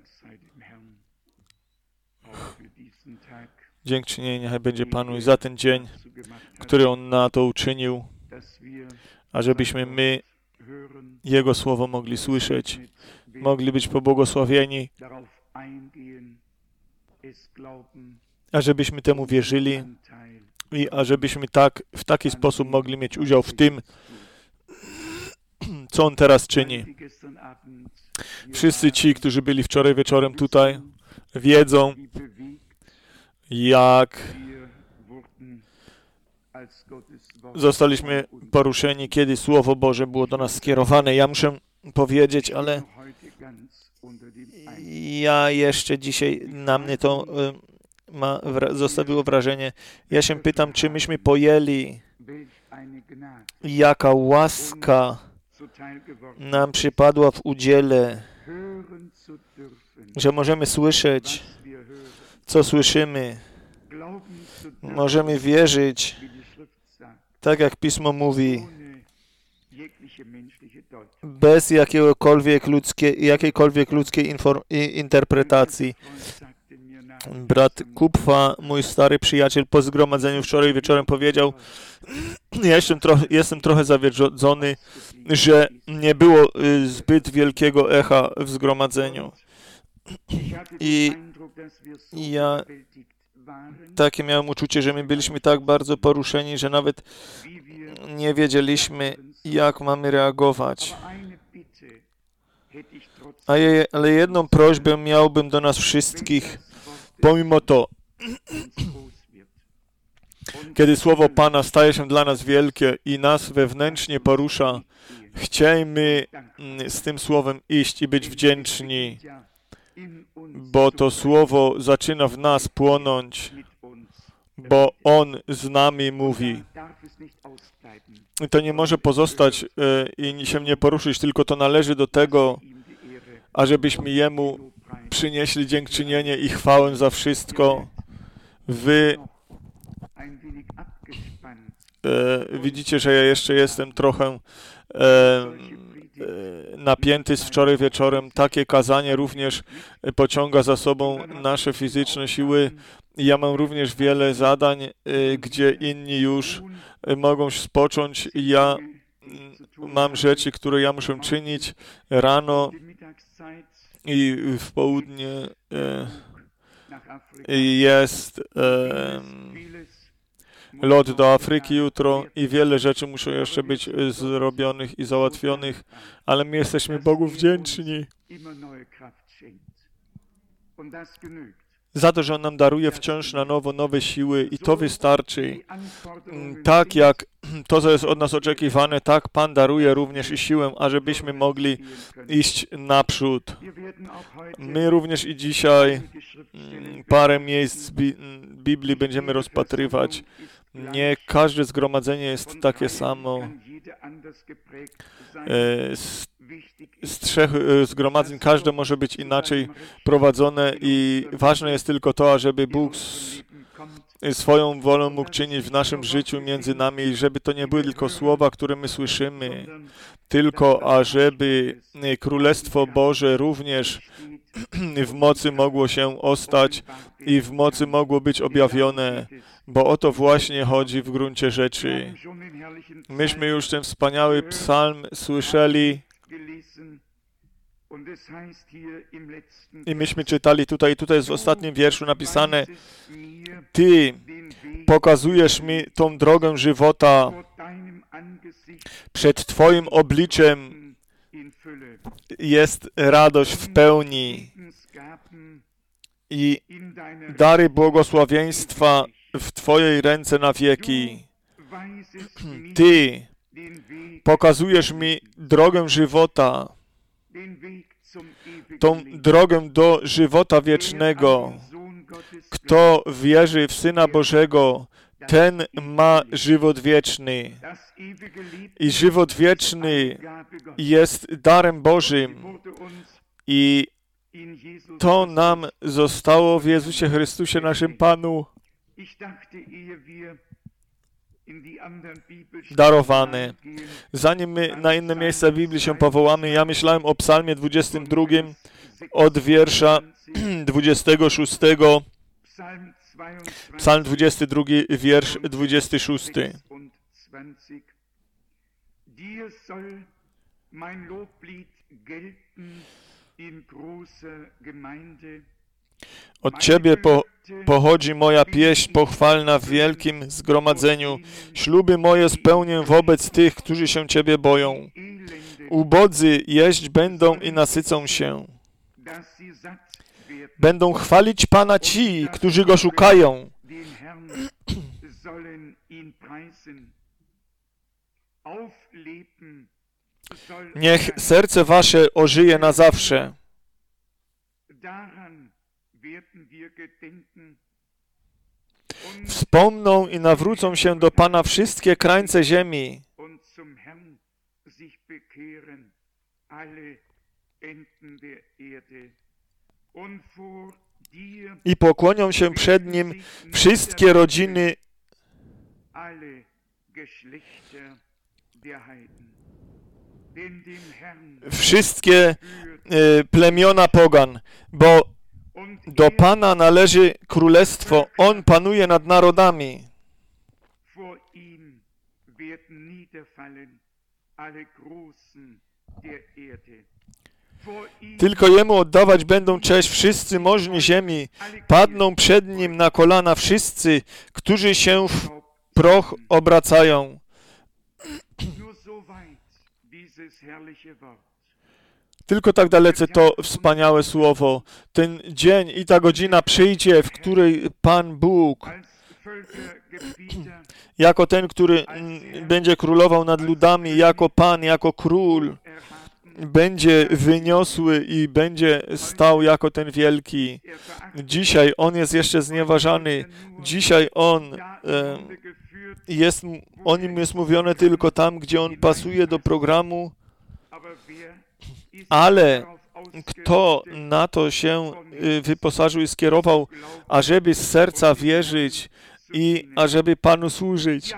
Dziękczynienie niechaj będzie Panu i za ten dzień, który On na to uczynił, ażebyśmy my Jego Słowo mogli słyszeć, mogli być pobłogosławieni, ażebyśmy temu wierzyli i ażebyśmy w taki sposób mogli mieć udział w tym, co On teraz czyni. Wszyscy ci, którzy byli wczoraj wieczorem tutaj, wiedzą, jak zostaliśmy poruszeni, kiedy Słowo Boże było do nas skierowane. Ja muszę powiedzieć, ale ja jeszcze dzisiaj na mnie to zostawiło wrażenie. Ja się pytam, czy myśmy pojęli, jaka łaska nam przypadła w udziale, że możemy słyszeć, co słyszymy. Możemy wierzyć, tak jak Pismo mówi, bez jakiejkolwiek ludzkiej interpretacji. Brat Kupfa, mój stary przyjaciel, po zgromadzeniu wczoraj wieczorem powiedział, jestem trochę zawiedziony, że nie było zbyt wielkiego echa w zgromadzeniu. I ja takie miałem uczucie, że my byliśmy tak bardzo poruszeni, że nawet nie wiedzieliśmy, jak mamy reagować. Ale jedną prośbę miałbym do nas wszystkich, pomimo to, kiedy Słowo Pana staje się dla nas wielkie i nas wewnętrznie porusza, chciejmy z tym Słowem iść i być wdzięczni, bo to Słowo zaczyna w nas płonąć, bo On z nami mówi. I to nie może pozostać i się nie poruszyć, tylko to należy do tego, ażebyśmy Jemu przynieśli dziękczynienie i chwałę za wszystko. Wy widzicie, że ja jeszcze jestem trochę napięty z wczoraj wieczorem. Takie kazanie również pociąga za sobą nasze fizyczne siły. Ja mam również wiele zadań, gdzie inni już mogą spocząć. Ja mam rzeczy, które ja muszę czynić rano i w południe jest lot do Afryki jutro i wiele rzeczy muszą jeszcze być zrobionych i załatwionych, ale my jesteśmy Bogu wdzięczni za to, że On nam daruje wciąż na nowo nowe siły i to wystarczy. Tak jak to, co jest od nas oczekiwane, tak Pan daruje również i siłę, ażebyśmy mogli iść naprzód. My również i dzisiaj parę miejsc Biblii będziemy rozpatrywać. Nie każde zgromadzenie jest takie samo. Z 3 zgromadzeń każde może być inaczej prowadzone i ważne jest tylko to, ażeby Bóg swoją wolą mógł czynić w naszym życiu między nami i żeby to nie były tylko słowa, które my słyszymy, tylko ażeby Królestwo Boże również w mocy mogło się ostać i w mocy mogło być objawione, bo o to właśnie chodzi w gruncie rzeczy. Myśmy już ten wspaniały psalm słyszeli i myśmy czytali tutaj jest w ostatnim wierszu napisane: Ty pokazujesz mi tą drogę żywota, przed Twoim obliczem jest radość w pełni i dary błogosławieństwa w Twojej ręce na wieki. Ty pokazujesz mi drogę żywota, tą drogę do żywota wiecznego. Kto wierzy w Syna Bożego, ten ma żywot wieczny. I żywot wieczny jest darem Bożym. I to nam zostało w Jezusie Chrystusie, naszym Panu, darowane. Zanim my na inne miejsca Biblii się powołamy, ja myślałem o Psalmie 22, od wiersza 26, Psalm 22, wiersz 26. Dir soll mein Loblied gelten in großer Gemeinde. Od Ciebie pochodzi moja pieśń pochwalna w wielkim zgromadzeniu. Śluby moje spełnię wobec tych, którzy się Ciebie boją. Ubodzy jeść będą i nasycą się. Będą chwalić Pana ci, którzy Go szukają. Niech serce wasze ożyje na zawsze. Wspomną i nawrócą się do Pana wszystkie krańce ziemi. I pokłonią się przed Nim wszystkie rodziny wszystkie plemiona pogan, bo do Pana należy królestwo, On panuje nad narodami. Tylko Jemu oddawać będą cześć wszyscy możni ziemi, padną przed Nim na kolana wszyscy, którzy się w proch obracają. Tylko tak dalece to wspaniałe słowo. Ten dzień i ta godzina przyjdzie, w której Pan Bóg, jako ten, który będzie królował nad ludami, jako Pan, jako Król, będzie wyniosły i będzie stał jako ten wielki. Dzisiaj On jest jeszcze znieważany. Dzisiaj o Nim jest mówione tylko tam, gdzie On pasuje do programu, ale kto na to się wyposażył i skierował, ażeby z serca wierzyć i ażeby Panu służyć.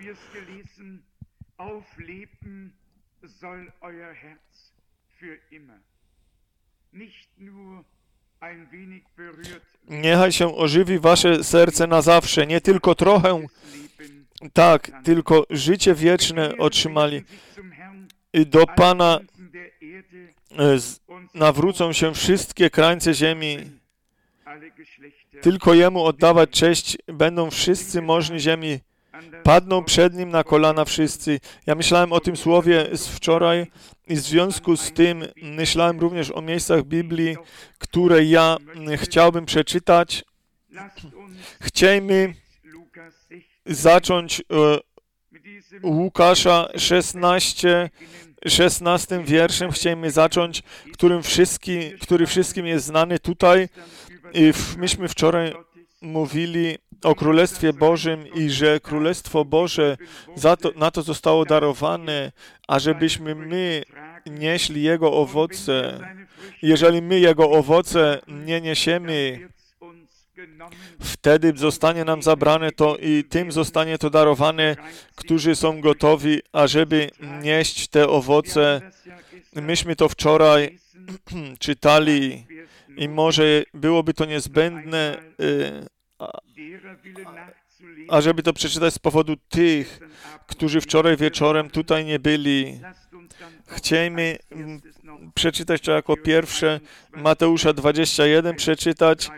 Niechaj się ożywi wasze serce na zawsze, nie tylko trochę, tak, tylko życie wieczne otrzymali. I do Pana nawrócą się wszystkie krańce ziemi. Tylko Jemu oddawać cześć będą wszyscy możni ziemi. Padną przed Nim na kolana wszyscy. Ja myślałem o tym słowie z wczoraj i w związku z tym myślałem również o miejscach Biblii, które ja chciałbym przeczytać. Chciejmy zacząć Łukasza 16 wierszem chcielibyśmy zacząć, który wszystkim jest znany tutaj. Myśmy wczoraj mówili o Królestwie Bożym i że Królestwo Boże na to zostało darowane, ażebyśmy my nieśli Jego owoce. Jeżeli my Jego owoce nie niesiemy, wtedy zostanie nam zabrane to i tym zostanie to darowane, którzy są gotowi, ażeby nieść te owoce. Myśmy to wczoraj czytali i może byłoby to niezbędne, ażeby to przeczytać z powodu tych, którzy wczoraj wieczorem tutaj nie byli. Chcielibyśmy przeczytać to jako pierwsze Mateusza 21, przeczytać.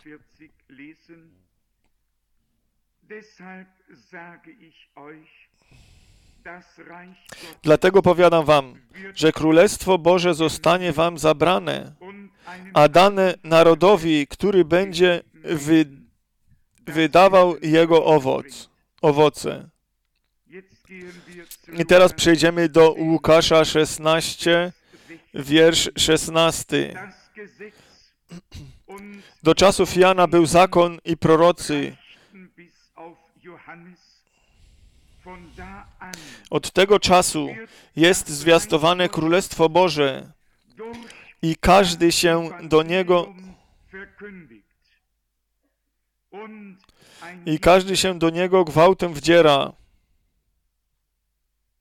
Dlatego powiadam wam, że Królestwo Boże zostanie wam zabrane, a dane narodowi, który będzie wydawał jego owoce. I teraz przejdziemy do Łukasza 16, wiersz 16. Do czasów Jana był zakon i prorocy. Od tego czasu jest zwiastowane Królestwo Boże i każdy się do niego gwałtem wdziera.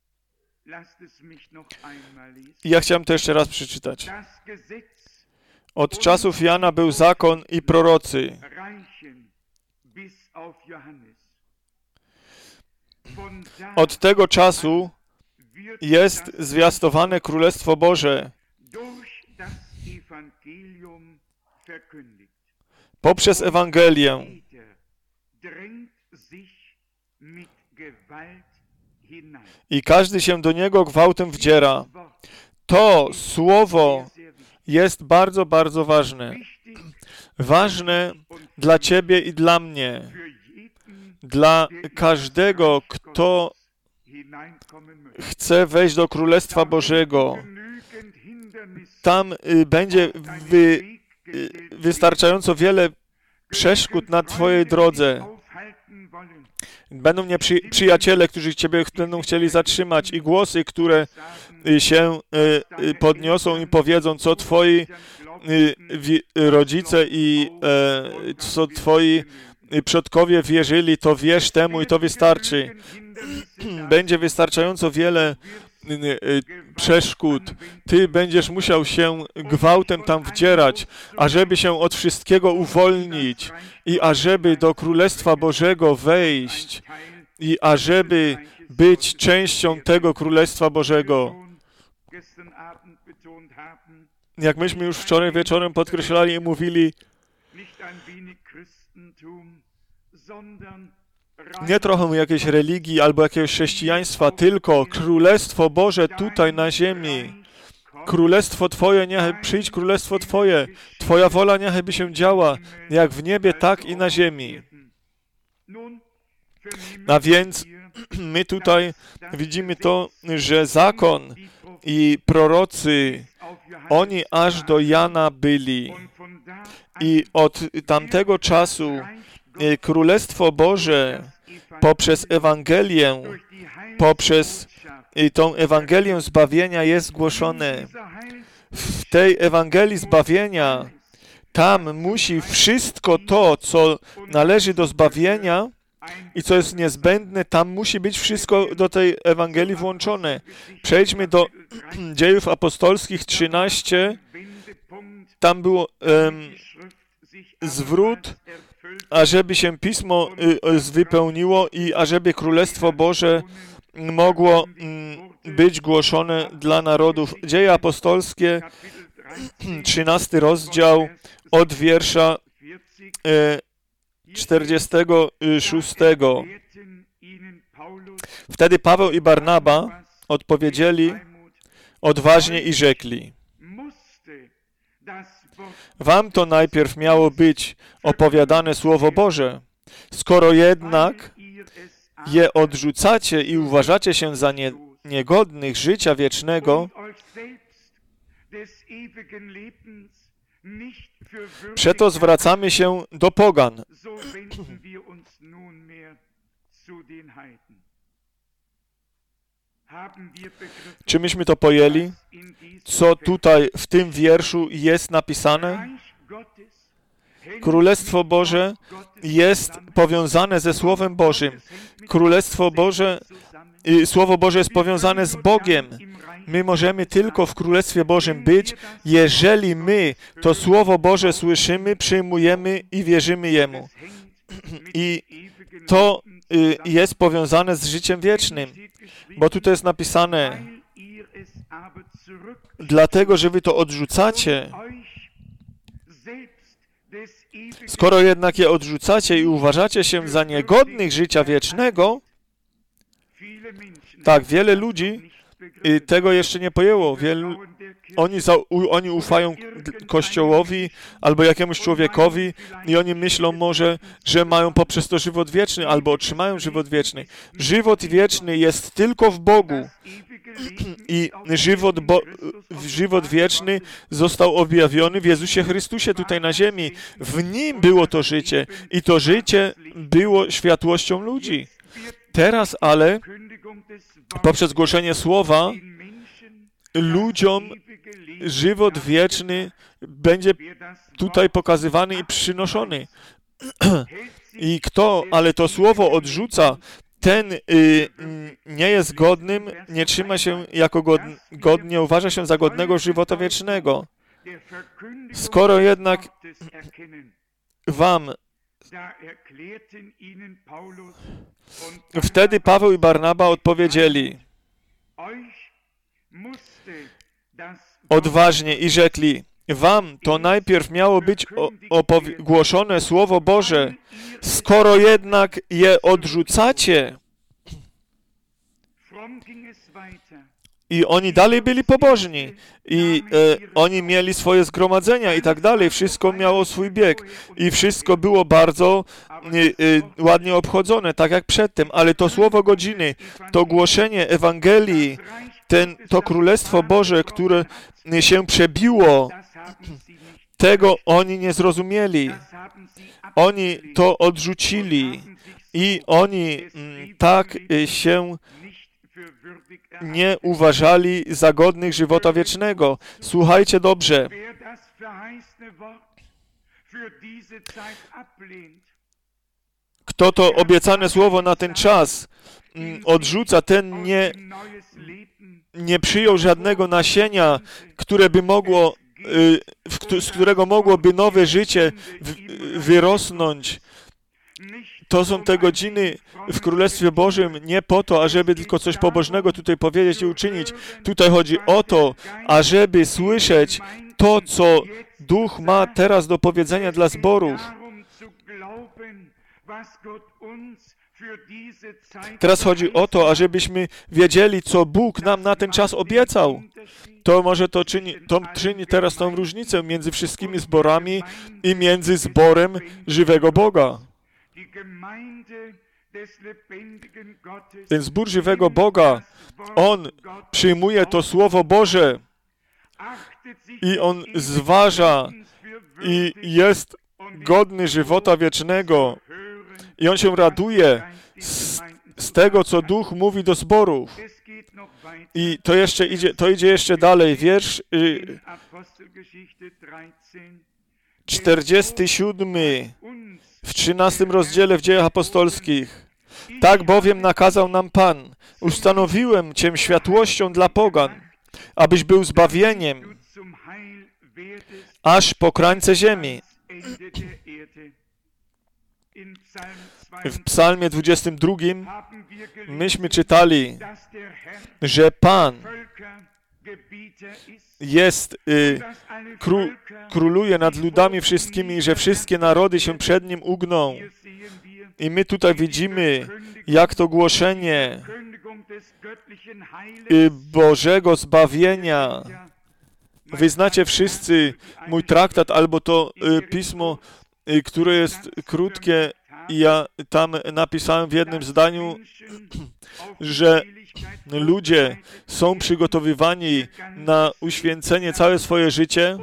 Ja chciałem to jeszcze raz przeczytać. Od czasów Jana był zakon i prorocy. Od tego czasu jest zwiastowane Królestwo Boże poprzez Ewangelię. I każdy się do niego gwałtem wdziera. To słowo jest bardzo, bardzo ważne. Ważne dla ciebie i dla mnie. Dla każdego, kto chce wejść do Królestwa Bożego. Tam będzie wystarczająco wiele przeszkód na twojej drodze. Będą przyjaciele, którzy ciebie będą chcieli zatrzymać i głosy, które się podniosą i powiedzą, co twoi rodzice i co twoi przodkowie wierzyli, to wierz temu i to wystarczy. Będzie wystarczająco wiele przeszkód. Ty będziesz musiał się gwałtem tam wdzierać, ażeby się od wszystkiego uwolnić i ażeby do Królestwa Bożego wejść i ażeby być częścią tego Królestwa Bożego. Jak myśmy już wczoraj wieczorem podkreślali i mówili, nie trochę jakiejś religii albo jakiegoś chrześcijaństwa, tylko Królestwo Boże tutaj na ziemi. Królestwo Twoje, niech przyjdź Królestwo Twoje. Twoja wola niech by się działa, jak w niebie, tak i na ziemi. A więc my tutaj widzimy to, że zakon i prorocy, oni aż do Jana byli. I od tamtego czasu Królestwo Boże poprzez Ewangelię, poprzez tą Ewangelię zbawienia jest głoszone. W tej Ewangelii zbawienia tam musi wszystko to, co należy do zbawienia i co jest niezbędne, tam musi być wszystko do tej Ewangelii włączone. Przejdźmy do Dziejów Apostolskich 13. Tam było zwrót, ażeby się Pismo wypełniło i ażeby Królestwo Boże mogło być głoszone dla narodów. Dzieje apostolskie, 13 rozdział, od wiersza 46. Wtedy Paweł i Barnaba odpowiedzieli odważnie i rzekli: wam to najpierw miało być opowiadane Słowo Boże. Skoro jednak je odrzucacie i uważacie się za niegodnych życia wiecznego, przeto zwracamy się do pogan. Czy myśmy to pojęli, co tutaj w tym wierszu jest napisane? Królestwo Boże jest powiązane ze Słowem Bożym. Królestwo Boże, Słowo Boże jest powiązane z Bogiem. My możemy tylko w Królestwie Bożym być, jeżeli my to Słowo Boże słyszymy, przyjmujemy i wierzymy Jemu. I to jest powiązane z życiem wiecznym, bo tutaj jest napisane: dlatego, że wy to odrzucacie. Skoro jednak je odrzucacie i uważacie się za niegodnych życia wiecznego, tak, wiele ludzi tego jeszcze nie pojęło. Oni ufają Kościołowi albo jakiemuś człowiekowi i oni myślą może, że mają poprzez to żywot wieczny albo otrzymają żywot wieczny. Żywot wieczny jest tylko w Bogu i żywot wieczny został objawiony w Jezusie Chrystusie tutaj na ziemi. W Nim było to życie i to życie było światłością ludzi. Teraz ale poprzez głoszenie Słowa ludziom żywot wieczny będzie tutaj pokazywany i przynoszony. I kto ale to Słowo odrzuca, ten nie jest godnym, nie trzyma się jako godnie, uważa się za godnego żywota wiecznego. Skoro jednak wam wtedy Paweł i Barnaba odpowiedzieli odważnie i rzekli, wam to najpierw miało być głoszone Słowo Boże, skoro jednak je odrzucacie. I oni dalej byli pobożni i oni mieli swoje zgromadzenia i tak dalej. Wszystko miało swój bieg i wszystko było bardzo ładnie obchodzone, tak jak przedtem. Ale to słowo godziny, to głoszenie Ewangelii, to Królestwo Boże, które się przebiło, tego oni nie zrozumieli. Oni to odrzucili i oni tak się nie uważali za godnych żywota wiecznego. Słuchajcie dobrze. Kto to obiecane słowo na ten czas odrzuca, ten nie przyjął żadnego nasienia, które by mogło, z którego mogłoby nowe życie wyrosnąć. To są te godziny w Królestwie Bożym nie po to, ażeby tylko coś pobożnego tutaj powiedzieć i uczynić. Tutaj chodzi o to, ażeby słyszeć to, co Duch ma teraz do powiedzenia dla zborów. Teraz chodzi o to, ażebyśmy wiedzieli, co Bóg nam na ten czas obiecał. To może to czyni teraz tą różnicę między wszystkimi zborami i między zborem żywego Boga. Ten zbór żywego Boga, on przyjmuje to Słowo Boże i on zważa i jest godny żywota wiecznego i on się raduje z tego, co Duch mówi do zborów. I to idzie jeszcze dalej. Wiersz 47 w 13 rozdziale w Dziejach Apostolskich. Tak bowiem nakazał nam Pan, ustanowiłem Cię światłością dla pogan, abyś był zbawieniem aż po krańce ziemi. W Psalmie 22 myśmy czytali, że Pan króluje nad ludami wszystkimi, że wszystkie narody się przed Nim ugną. I my tutaj widzimy, jak to głoszenie Bożego zbawienia. Wy znacie wszyscy mój traktat albo to pismo, które jest krótkie. Ja tam napisałem w jednym zdaniu, że ludzie są przygotowywani na uświęcenie całe swoje życie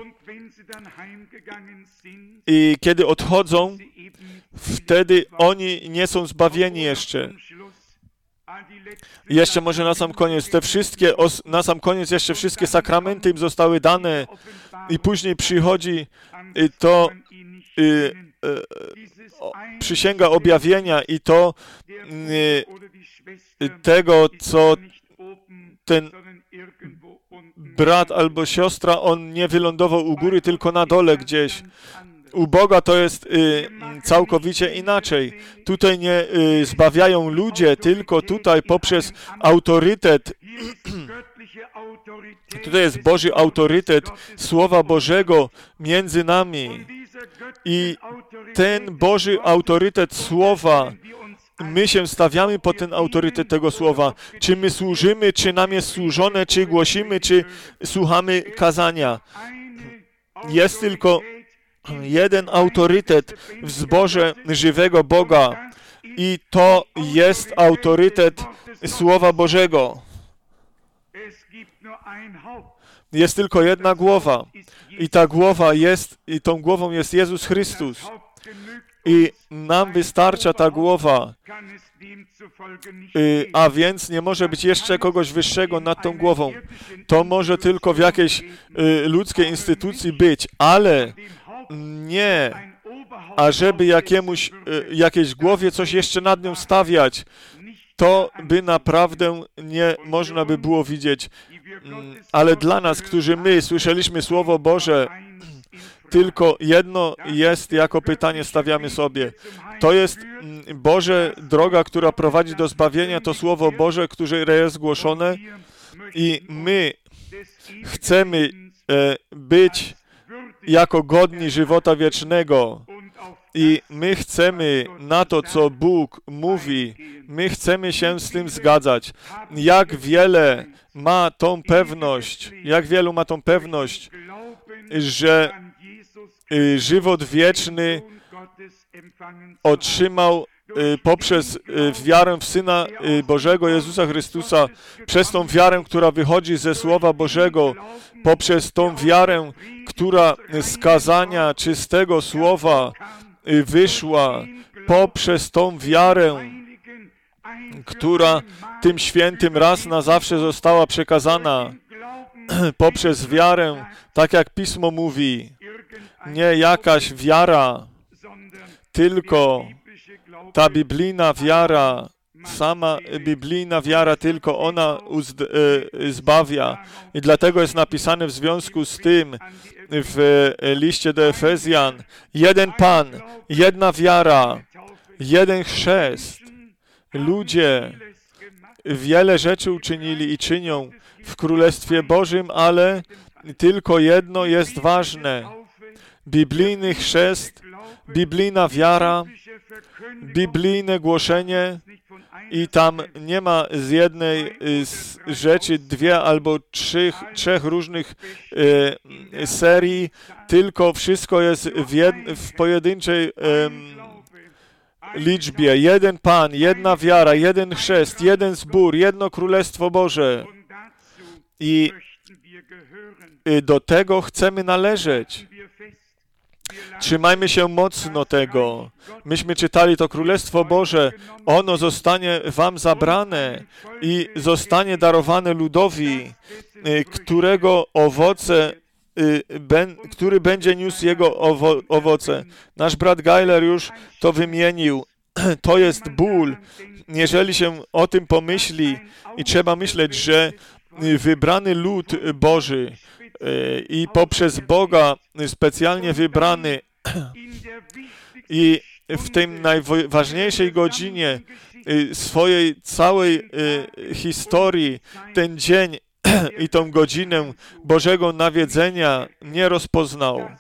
i kiedy odchodzą, wtedy oni nie są zbawieni jeszcze. Jeszcze może na sam koniec, jeszcze wszystkie sakramenty im zostały dane i później przychodzi to przysięga objawienia i to tego, co ten brat albo siostra, on nie wylądował u góry, tylko na dole gdzieś. U Boga to jest całkowicie inaczej. Tutaj nie zbawiają ludzie, tylko tutaj poprzez autorytet. Tutaj jest Boży autorytet Słowa Bożego między nami. I ten Boży autorytet Słowa, my się stawiamy pod ten autorytet tego Słowa. Czy my służymy, czy nam jest służone, czy głosimy, czy słuchamy kazania. Jest tylko jeden autorytet w zborze żywego Boga i to jest autorytet Słowa Bożego. Jest tylko jedna głowa i ta głowa jest, i tą głową jest Jezus Chrystus. I nam wystarcza ta głowa, a więc nie może być jeszcze kogoś wyższego nad tą głową. To może tylko w jakiejś ludzkiej instytucji być, ale nie, ażeby jakiejś głowie coś jeszcze nad nią stawiać. To by naprawdę nie można by było widzieć. Ale dla nas, którzy my słyszeliśmy Słowo Boże, tylko jedno jest, jako pytanie stawiamy sobie. To jest Boże droga, która prowadzi do zbawienia, to Słowo Boże, które jest głoszone i my chcemy być jako godni żywota wiecznego i my chcemy na to, co Bóg mówi, my chcemy się z tym zgadzać. Jak wiele ma tą pewność, że żywot wieczny otrzymał poprzez wiarę w Syna Bożego Jezusa Chrystusa, przez tą wiarę, która wychodzi ze Słowa Bożego, poprzez tą wiarę, która z kazania czystego Słowa wyszła, poprzez tą wiarę, która tym świętym raz na zawsze została przekazana, poprzez wiarę, tak jak Pismo mówi, nie jakaś wiara, tylko ta biblijna wiara, sama biblijna wiara, tylko ona zbawia. I dlatego jest napisane w związku z tym w liście do Efezjan: jeden Pan, jedna wiara, jeden chrzest. Ludzie wiele rzeczy uczynili i czynią w Królestwie Bożym, ale tylko jedno jest ważne. Biblijny chrzest, biblijna wiara, biblijne głoszenie i tam nie ma z jednej rzeczy dwie albo trzech różnych serii, tylko wszystko jest w pojedynczej liczbie. Jeden Pan, jedna wiara, jeden chrzest, jeden zbór, jedno Królestwo Boże. I do tego chcemy należeć. Trzymajmy się mocno tego. Myśmy czytali to Królestwo Boże. Ono zostanie wam zabrane i zostanie darowane ludowi, którego owoce, który będzie niósł jego owoce. Nasz brat Geiler już to wymienił. To jest ból. Jeżeli się o tym pomyśli i trzeba myśleć, że wybrany lud Boży i poprzez Boga specjalnie wybrany i w tej najważniejszej godzinie swojej całej historii ten dzień i tą godzinę Bożego nawiedzenia nie rozpoznał.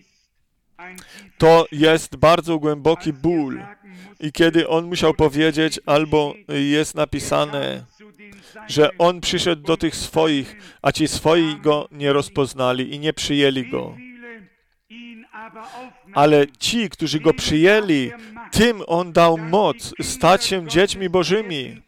To jest bardzo głęboki ból. I kiedy on musiał powiedzieć, albo jest napisane, że on przyszedł do tych swoich, a ci swoi go nie rozpoznali i nie przyjęli go. Ale ci, którzy go przyjęli, tym on dał moc stać się dziećmi Bożymi.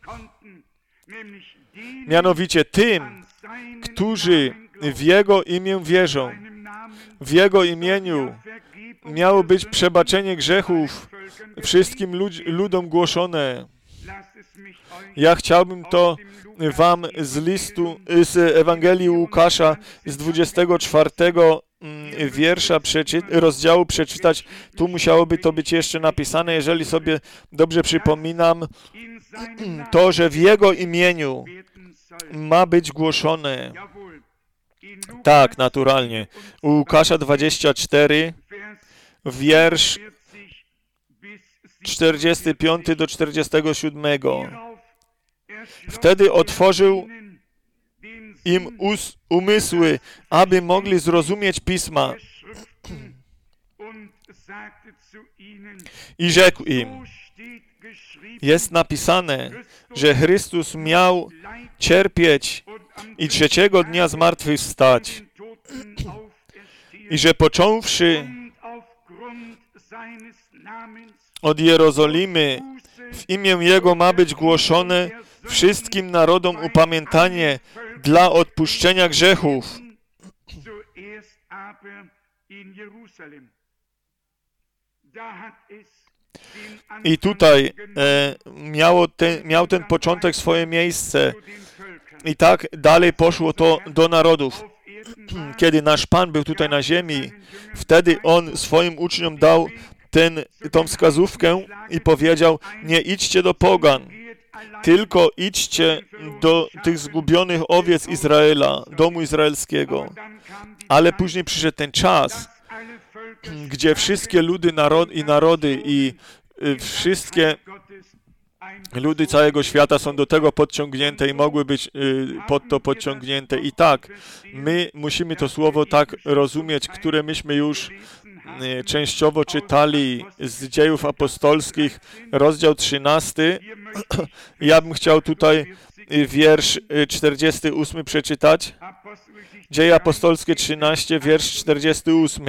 Mianowicie tym, którzy w Jego imię wierzą. W Jego imieniu miało być przebaczenie grzechów wszystkim ludom głoszone. Ja chciałbym to wam z Ewangelii Łukasza z 24 wiersza rozdziału przeczytać. Tu musiałoby to być jeszcze napisane, jeżeli sobie dobrze przypominam, to, że w Jego imieniu ma być głoszone. Tak, naturalnie. U Łukasza 24, wiersz 45 do 47. Wtedy otworzył im umysły, aby mogli zrozumieć Pisma. I rzekł im, jest napisane, że Chrystus miał cierpieć i trzeciego dnia zmartwychwstać. I że począwszy od Jerozolimy w imię Jego ma być głoszone wszystkim narodom upamiętanie dla odpuszczenia grzechów. I tutaj miał ten początek swoje miejsce. I tak dalej poszło to do narodów. Kiedy nasz Pan był tutaj na ziemi, wtedy On swoim uczniom dał tą wskazówkę i powiedział, nie idźcie do pogan, tylko idźcie do tych zgubionych owiec Izraela, domu izraelskiego. Ale później przyszedł ten czas, gdzie wszystkie ludy i narody i wszystkie ludy całego świata są do tego podciągnięte i mogły być pod to podciągnięte. I tak, my musimy to słowo tak rozumieć, które myśmy już częściowo czytali z Dziejów Apostolskich, rozdział 13. Ja bym chciał tutaj wiersz 48 przeczytać. Dzieje Apostolskie 13, wiersz 48.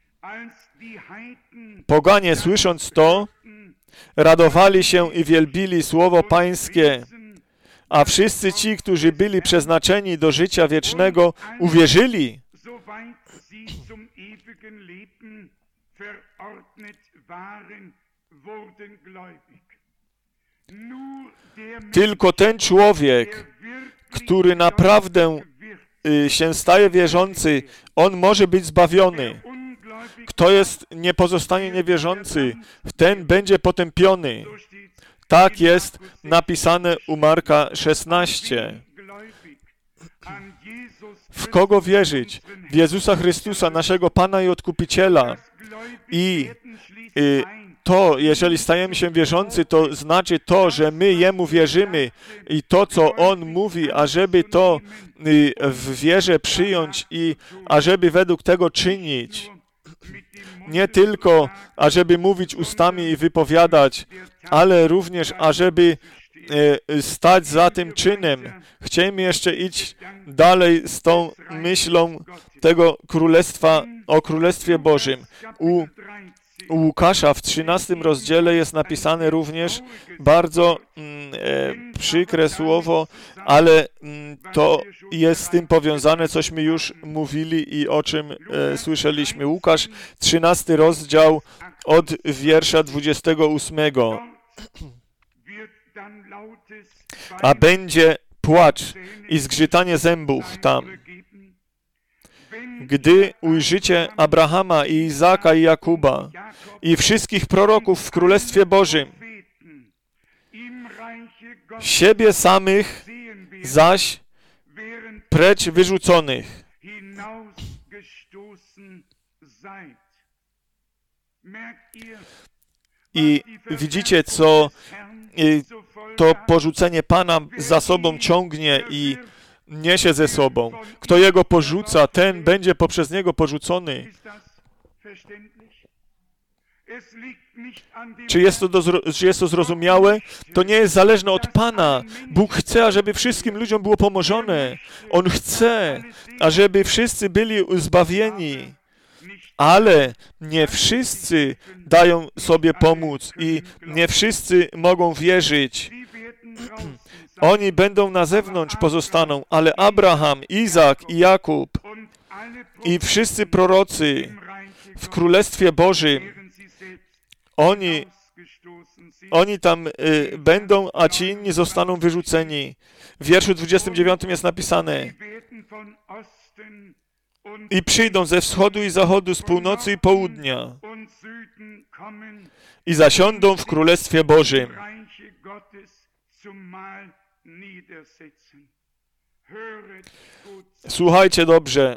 Poganie, słysząc to, radowali się i wielbili słowo Pańskie, a wszyscy ci, którzy byli przeznaczeni do życia wiecznego, uwierzyli. Tylko ten człowiek, który naprawdę się staje wierzący, on może być zbawiony. Kto nie pozostanie niewierzący, ten będzie potępiony. Tak jest napisane u Marka 16. W kogo wierzyć? W Jezusa Chrystusa, naszego Pana i Odkupiciela. I to, jeżeli stajemy się wierzący, to znaczy to, że my Jemu wierzymy i to, co On mówi, ażeby to w wierze przyjąć i ażeby według tego czynić. Nie tylko, ażeby mówić ustami i wypowiadać, ale również, ażeby stać za tym czynem. Chcemy jeszcze iść dalej z tą myślą tego królestwa, o Królestwie Bożym. U Łukasza w 13 rozdziale jest napisane również bardzo przykre słowo, ale to jest z tym powiązane, cośmy już mówili i o czym słyszeliśmy. Łukasz, 13 rozdział od wiersza 28. A będzie płacz i zgrzytanie zębów tam, gdy ujrzycie Abrahama i Izaaka i Jakuba i wszystkich proroków w Królestwie Bożym, siebie samych zaś precz wyrzuconych. I widzicie, co to porzucenie Pana za sobą ciągnie i niesie ze sobą. Kto Jego porzuca, ten będzie poprzez Niego porzucony. Czy jest to zrozumiałe? To nie jest zależne od Pana. Bóg chce, ażeby wszystkim ludziom było pomożone. On chce, ażeby wszyscy byli zbawieni. Ale nie wszyscy dają sobie pomóc i nie wszyscy mogą wierzyć. Oni będą na zewnątrz, pozostaną, ale Abraham, Izak i Jakub i wszyscy prorocy w Królestwie Bożym, oni tam będą, a ci inni zostaną wyrzuceni. W wierszu 29 jest napisane: i przyjdą ze wschodu i zachodu, z północy i południa i zasiądą w Królestwie Bożym. Słuchajcie dobrze.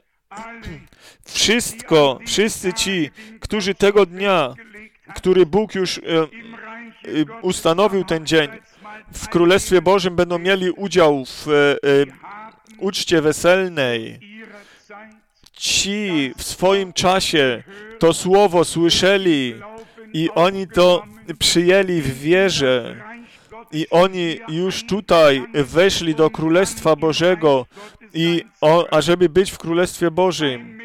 Wszyscy ci, którzy tego dnia, który Bóg już ustanowił ten dzień, w Królestwie Bożym będą mieli udział w uczcie weselnej. Ci w swoim czasie to słowo słyszeli i oni to przyjęli w wierze. I oni już tutaj weszli do Królestwa Bożego ażeby być w Królestwie Bożym.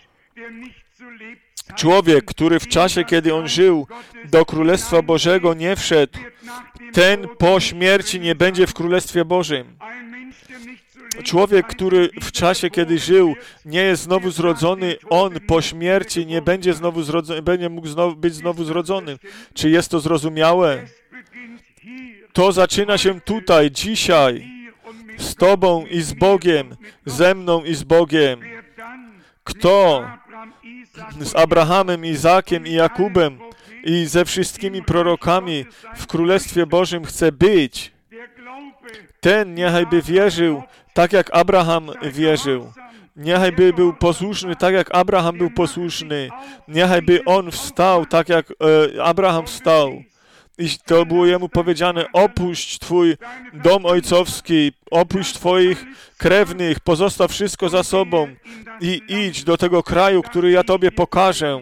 Człowiek, który w czasie, kiedy on żył, do Królestwa Bożego nie wszedł, ten po śmierci nie będzie w Królestwie Bożym. Człowiek, który w czasie, kiedy żył, nie jest znowu zrodzony, on po śmierci nie będzie znowu zrodzony, będzie mógł być znowu zrodzony. Czy jest to zrozumiałe? To zaczyna się tutaj, dzisiaj, z Tobą i z Bogiem, ze mną i z Bogiem. Kto z Abrahamem, Izakiem i Jakubem i ze wszystkimi prorokami w Królestwie Bożym chce być, ten niechaj by wierzył tak, jak Abraham wierzył. Niechaj by był posłuszny tak, jak Abraham był posłuszny. Niechaj by on wstał tak, jak Abraham wstał. I to było jemu powiedziane: opuść twój dom ojcowski, opuść twoich krewnych, pozostaw wszystko za sobą i idź do tego kraju, który ja tobie pokażę.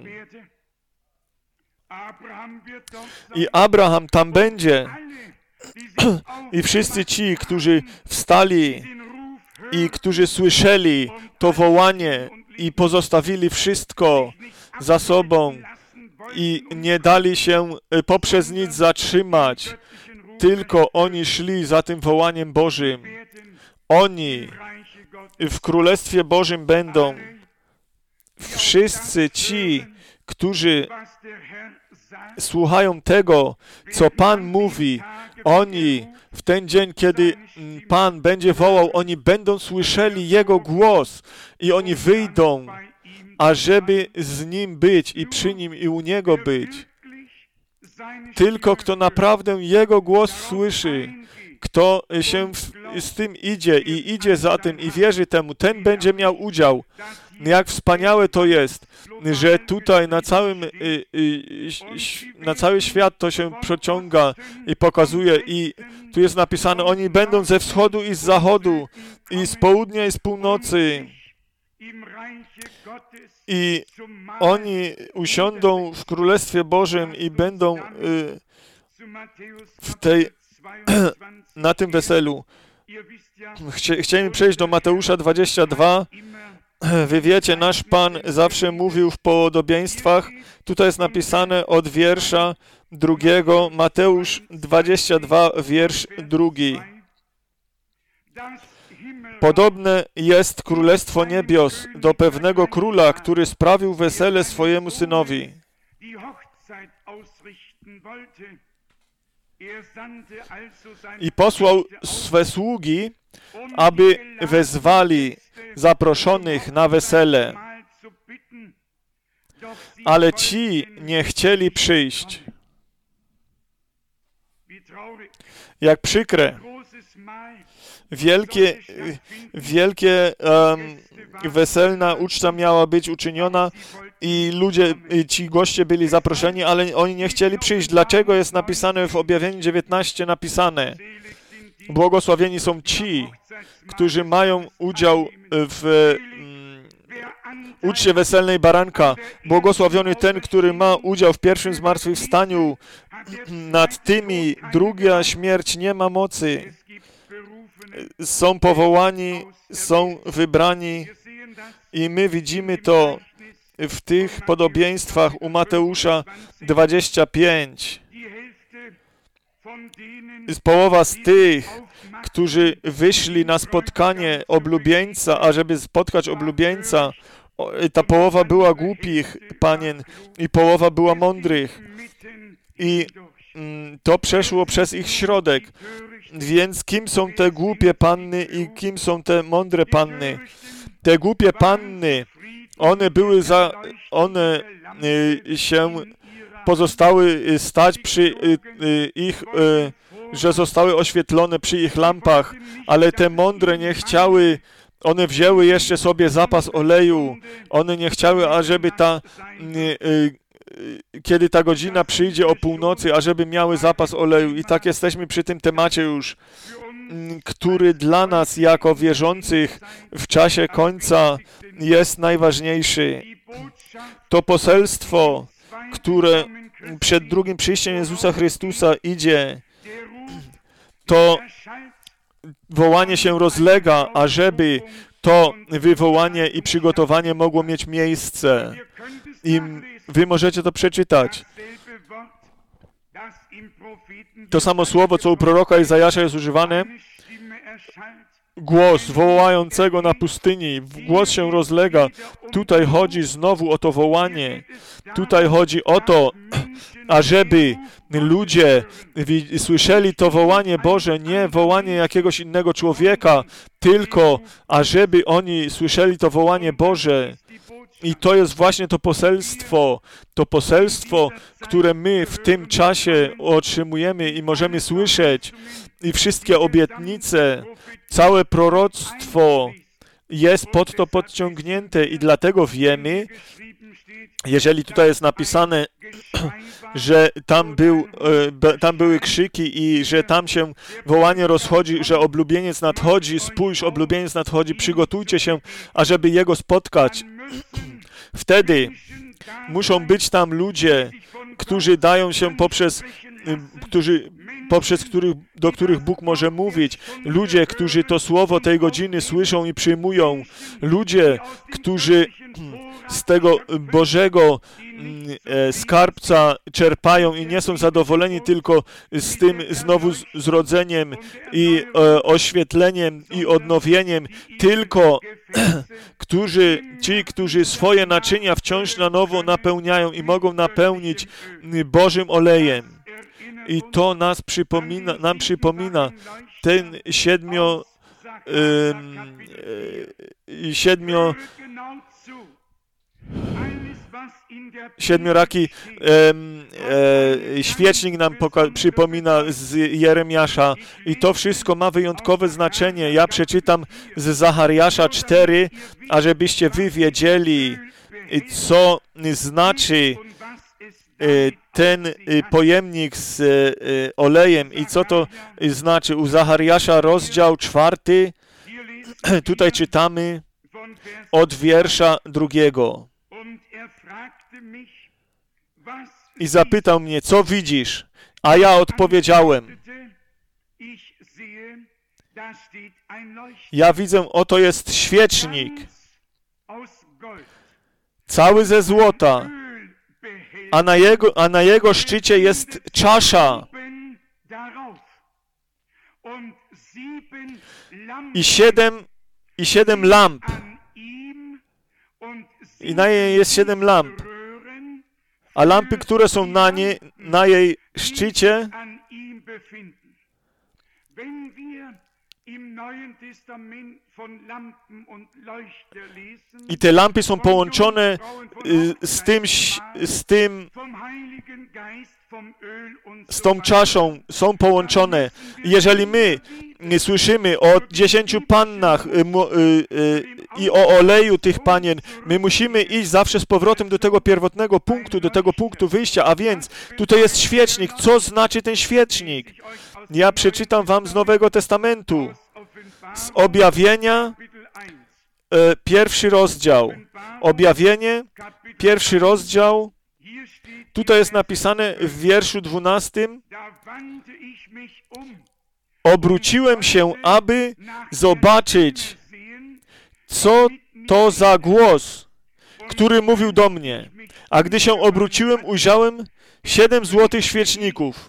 I Abraham tam będzie. I wszyscy ci, którzy wstali i którzy słyszeli to wołanie i pozostawili wszystko za sobą i nie dali się poprzez nic zatrzymać, tylko oni szli za tym wołaniem Bożym. Oni w Królestwie Bożym będą. Wszyscy ci, którzy słuchają tego, co Pan mówi, oni w ten dzień, kiedy Pan będzie wołał, oni będą słyszeli Jego głos i oni wyjdą, ażeby z Nim być i przy Nim i u Niego być. Tylko kto naprawdę Jego głos słyszy, kto się z tym idzie i idzie za tym i wierzy temu, ten będzie miał udział. Jak wspaniałe to jest, że tutaj na cały świat to się przeciąga i pokazuje i tu jest napisane, oni będą ze wschodu i z zachodu i z południa i z północy i oni usiądą w Królestwie Bożym i będą na tym weselu. Chciałem przejść do Mateusza 22. Wy wiecie, nasz Pan zawsze mówił w podobieństwach. Tutaj jest napisane od wiersza 2, Mateusz 22, wiersz 2. Podobne jest Królestwo Niebios do pewnego króla, który sprawił wesele swojemu synowi. I posłał swe sługi, aby wezwali zaproszonych na wesele. Ale ci nie chcieli przyjść. Jak przykre. Wielkie weselna uczta miała być uczyniona i ludzie, ci goście byli zaproszeni, ale oni nie chcieli przyjść. Dlaczego jest napisane w Objawieniu 19 napisane? Błogosławieni są ci, którzy mają udział w uczcie weselnej baranka. Błogosławiony ten, który ma udział w pierwszym zmartwychwstaniu. Nad tymi druga śmierć nie ma mocy. Są powołani, są wybrani i my widzimy to w tych podobieństwach u Mateusza 25. Połowa z tych, którzy wyszli na spotkanie oblubieńca, ażeby spotkać oblubieńca, ta połowa była głupich panien i połowa była mądrych. I to przeszło przez ich środek. Więc kim są te głupie panny i kim są te mądre panny? Te głupie panny, one się pozostały stać przy ich, że zostały oświetlone przy ich lampach, ale te mądre nie chciały, one wzięły jeszcze sobie zapas oleju, one nie chciały, ażeby kiedy ta godzina przyjdzie o północy, ażeby miały zapas oleju. I tak jesteśmy przy tym temacie już, który dla nas jako wierzących w czasie końca jest najważniejszy. To poselstwo, które przed drugim przyjściem Jezusa Chrystusa idzie, to wołanie się rozlega, ażeby to wywołanie i przygotowanie mogło mieć miejsce. I wy możecie to przeczytać. To samo słowo, co u proroka Izajasza jest używane, głos wołającego na pustyni, głos się rozlega. Tutaj chodzi znowu o to wołanie. Tutaj chodzi o to, ażeby ludzie słyszeli to wołanie Boże, nie wołanie jakiegoś innego człowieka, tylko ażeby oni słyszeli to wołanie Boże. I to jest właśnie to poselstwo, które my w tym czasie otrzymujemy i możemy słyszeć. I wszystkie obietnice, całe proroctwo jest pod to podciągnięte i dlatego wiemy, jeżeli tutaj jest napisane, że tam były krzyki i że tam się wołanie rozchodzi, że oblubieniec nadchodzi, spójrz, oblubieniec nadchodzi, przygotujcie się, ażeby Jego spotkać. Wtedy muszą być tam ludzie, którzy dają się do których Bóg może mówić. Ludzie, którzy to słowo tej godziny słyszą i przyjmują. Ludzie, którzy z tego Bożego skarbca czerpają i nie są zadowoleni tylko z tym znowu zrodzeniem i oświetleniem i odnowieniem, tylko ci, którzy swoje naczynia wciąż na nowo napełniają i mogą napełnić Bożym olejem. I to nam przypomina ten siedmioraki świecznik nam przypomina z Jeremiasza i to wszystko ma wyjątkowe znaczenie. Ja przeczytam z Zachariasza 4, ażebyście wy wiedzieli, co znaczy ten pojemnik z olejem i co to znaczy. U Zachariasza rozdział 4, tutaj czytamy od wiersza 2. I zapytał mnie, co widzisz? A ja odpowiedziałem, ja widzę, oto jest świecznik, cały ze złota, a na jego szczycie jest czasza i siedem lamp. I na niej jest 7 lamp. A lampy, które są na jej szczycie, i te lampy są połączone z tą czaszą, są połączone. Jeżeli my słyszymy o 10 pannach i o oleju tych panien, my musimy iść zawsze z powrotem do tego pierwotnego punktu, do tego punktu wyjścia, a więc tutaj jest świecznik. Co znaczy ten świecznik? Ja przeczytam wam z Nowego Testamentu, z Objawienia, 1 rozdział. Objawienie, 1 rozdział. Tutaj jest napisane w wierszu 12. Obróciłem się, aby zobaczyć, co to za głos, który mówił do mnie. A gdy się obróciłem, ujrzałem 7 złotych świeczników.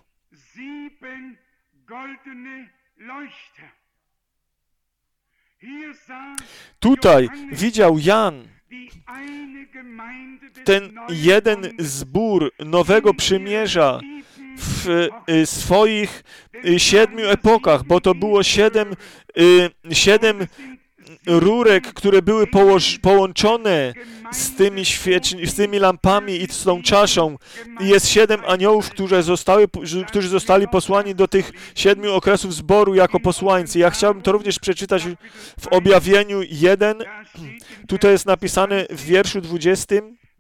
Tutaj widział Jan ten jeden zbór Nowego Przymierza w swoich 7 epokach, bo to było 7 rurek, które były połączone z tymi lampami i z tą czaszą. I jest 7 aniołów, którzy zostali posłani do tych 7 okresów zboru jako posłańcy. Ja chciałbym to również przeczytać w Objawieniu 1. Tutaj jest napisane w wierszu 20.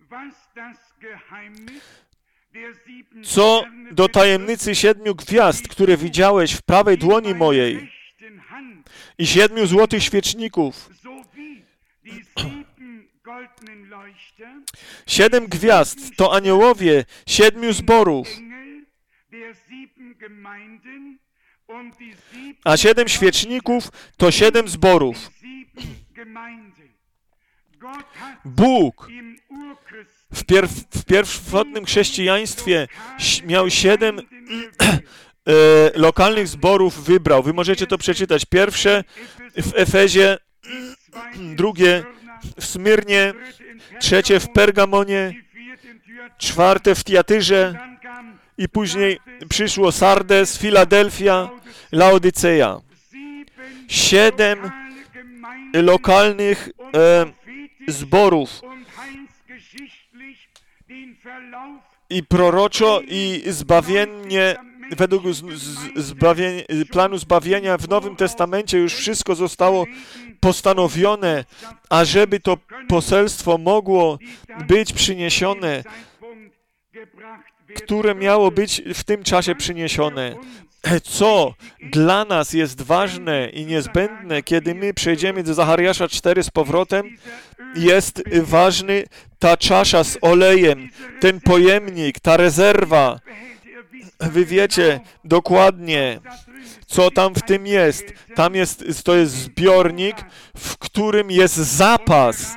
Co do tajemnicy 7 gwiazd, które widziałeś w prawej dłoni mojej i 7 złotych świeczników. 7 gwiazd to aniołowie 7 zborów, a 7 świeczników to 7 zborów. Bóg w pierwotnym chrześcijaństwie miał 7 lokalnych zborów wybrał. Wy możecie to przeczytać. Pierwsze w Efezie, drugie w Smyrnie, trzecie w Pergamonie, czwarte w Tiatyrze i później przyszło Sardes, Filadelfia, Laodyceja. 7 lokalnych zborów i proroczo i zbawiennie, według planu zbawienia w Nowym Testamencie już wszystko zostało postanowione, ażeby to poselstwo mogło być przyniesione, które miało być w tym czasie przyniesione. Co dla nas jest ważne i niezbędne, kiedy my przejdziemy do Zachariasza 4 z powrotem, jest ważny ta czasza z olejem, ten pojemnik, ta rezerwa. Wy wiecie dokładnie, co tam w tym jest. To jest zbiornik, w którym jest zapas.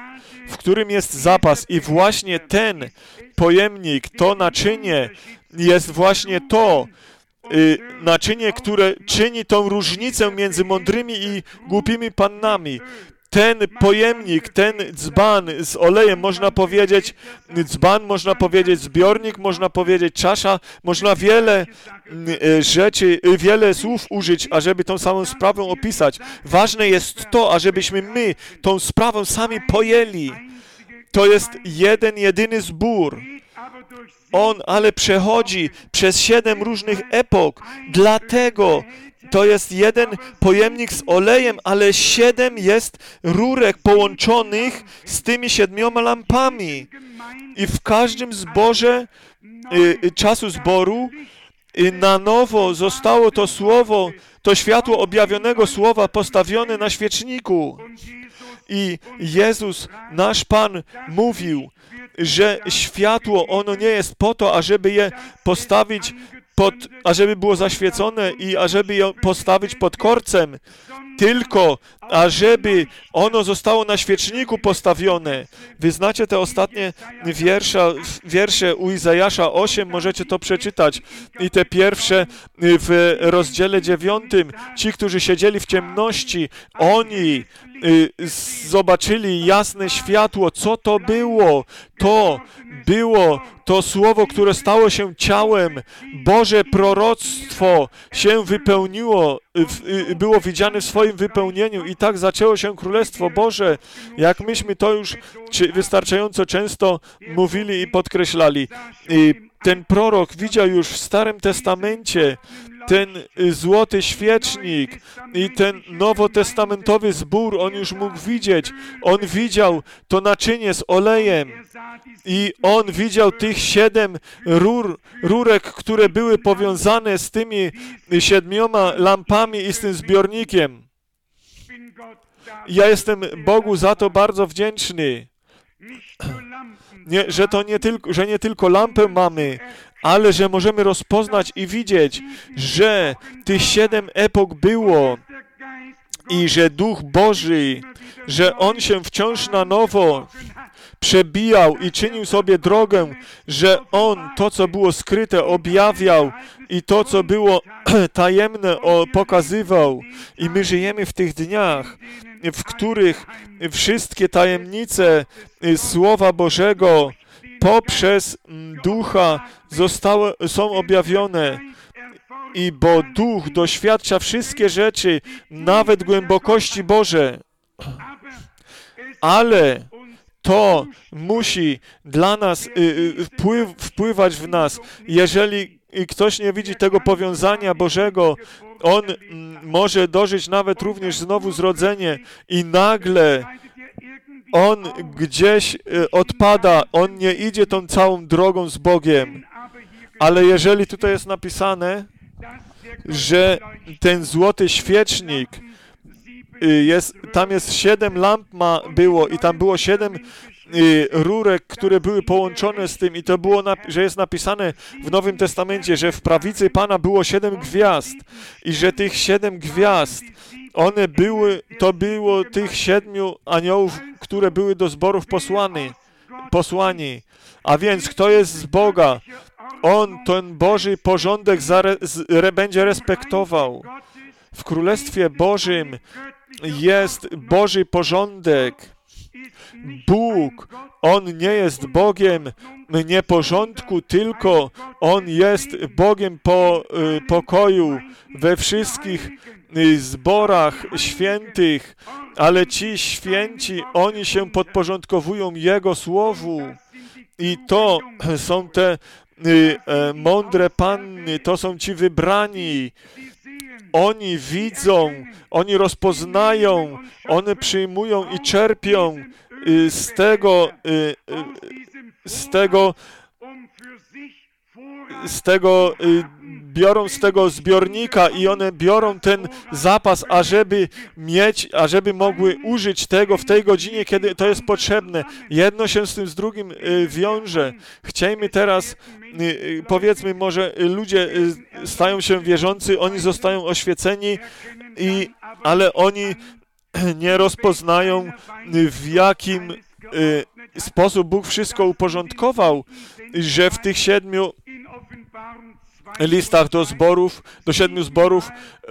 I właśnie ten pojemnik, to naczynie jest właśnie to naczynie, które czyni tą różnicę między mądrymi i głupimi pannami. Ten pojemnik, ten dzban z olejem, można powiedzieć dzban, można powiedzieć zbiornik, można powiedzieć czasza, można wiele rzeczy, wiele słów użyć, ażeby tą samą sprawę opisać. Ważne jest to, ażebyśmy my tą sprawę sami pojęli. To jest jeden, jedyny zbór. On ale przechodzi przez 7 różnych epok. Dlatego to jest jeden pojemnik z olejem, ale 7 jest rurek połączonych z tymi 7 lampami. I w każdym zborze czasu zboru na nowo zostało to słowo, to światło objawionego słowa postawione na świeczniku. I Jezus, nasz Pan, mówił, że światło, ono nie jest po to, ażeby je postawić ażeby było zaświecone i ażeby je postawić pod korcem, tylko ażeby zostało na świeczniku postawione. Wy znacie te ostatnie wiersze u Izajasza 8, możecie to przeczytać. I te pierwsze w rozdziale 9. Ci, którzy siedzieli w ciemności, oni zobaczyli jasne światło. Co to było? To było to słowo, które stało się ciałem. Boże proroctwo się wypełniło, było widziane w swoim wypełnieniu i tak zaczęło się Królestwo Boże, jak myśmy to już wystarczająco często mówili i podkreślali. I ten prorok widział już w Starym Testamencie ten złoty świecznik i ten nowotestamentowy zbór, on już mógł widzieć. On widział to naczynie z olejem i on widział tych 7 rurek, które były powiązane z tymi 7 lampami i z tym zbiornikiem. Ja jestem Bogu za to bardzo wdzięczny. Że nie tylko lampę mamy, ale że możemy rozpoznać i widzieć, że tych 7 epok było i że Duch Boży, że On się wciąż na nowo przebijał i czynił sobie drogę, że On to, co było skryte, objawiał i to, co było tajemne, pokazywał. I my żyjemy w tych dniach, w których wszystkie tajemnice Słowa Bożego poprzez Ducha są objawione. I bo Duch doświadcza wszystkie rzeczy, nawet głębokości Boże. Ale to musi dla nas wpływać w nas. Jeżeli ktoś nie widzi tego powiązania Bożego, on może dożyć nawet również znowu zrodzenie i nagle on gdzieś odpada, on nie idzie tą całą drogą z Bogiem. Ale jeżeli tutaj jest napisane, że ten złoty świecznik tam jest 7 lamp było i tam było 7 rurek, które były połączone z tym i to było, że jest napisane w Nowym Testamencie, że w prawicy Pana było 7 gwiazd i że tych 7 gwiazd, to było tych 7 aniołów, które były do zborów posłani. A więc kto jest z Boga, on ten Boży porządek będzie respektował. W Królestwie Bożym jest Boży porządek. Bóg, On nie jest Bogiem nieporządku, tylko On jest Bogiem pokoju we wszystkich zborach świętych, ale ci święci, oni się podporządkowują Jego Słowu I to są te mądre panny, to są ci wybrani. Oni widzą, oni rozpoznają, one przyjmują i czerpią biorą z tego zbiornika i one biorą ten zapas, ażeby mogły użyć tego w tej godzinie, kiedy to jest potrzebne. Jedno się z tym z drugim wiąże. Chciejmy teraz, powiedzmy, może ludzie stają się wierzący, oni zostają oświeceni, ale oni nie rozpoznają, w jakim sposób Bóg wszystko uporządkował, że w tych 7 listach do 7 zborów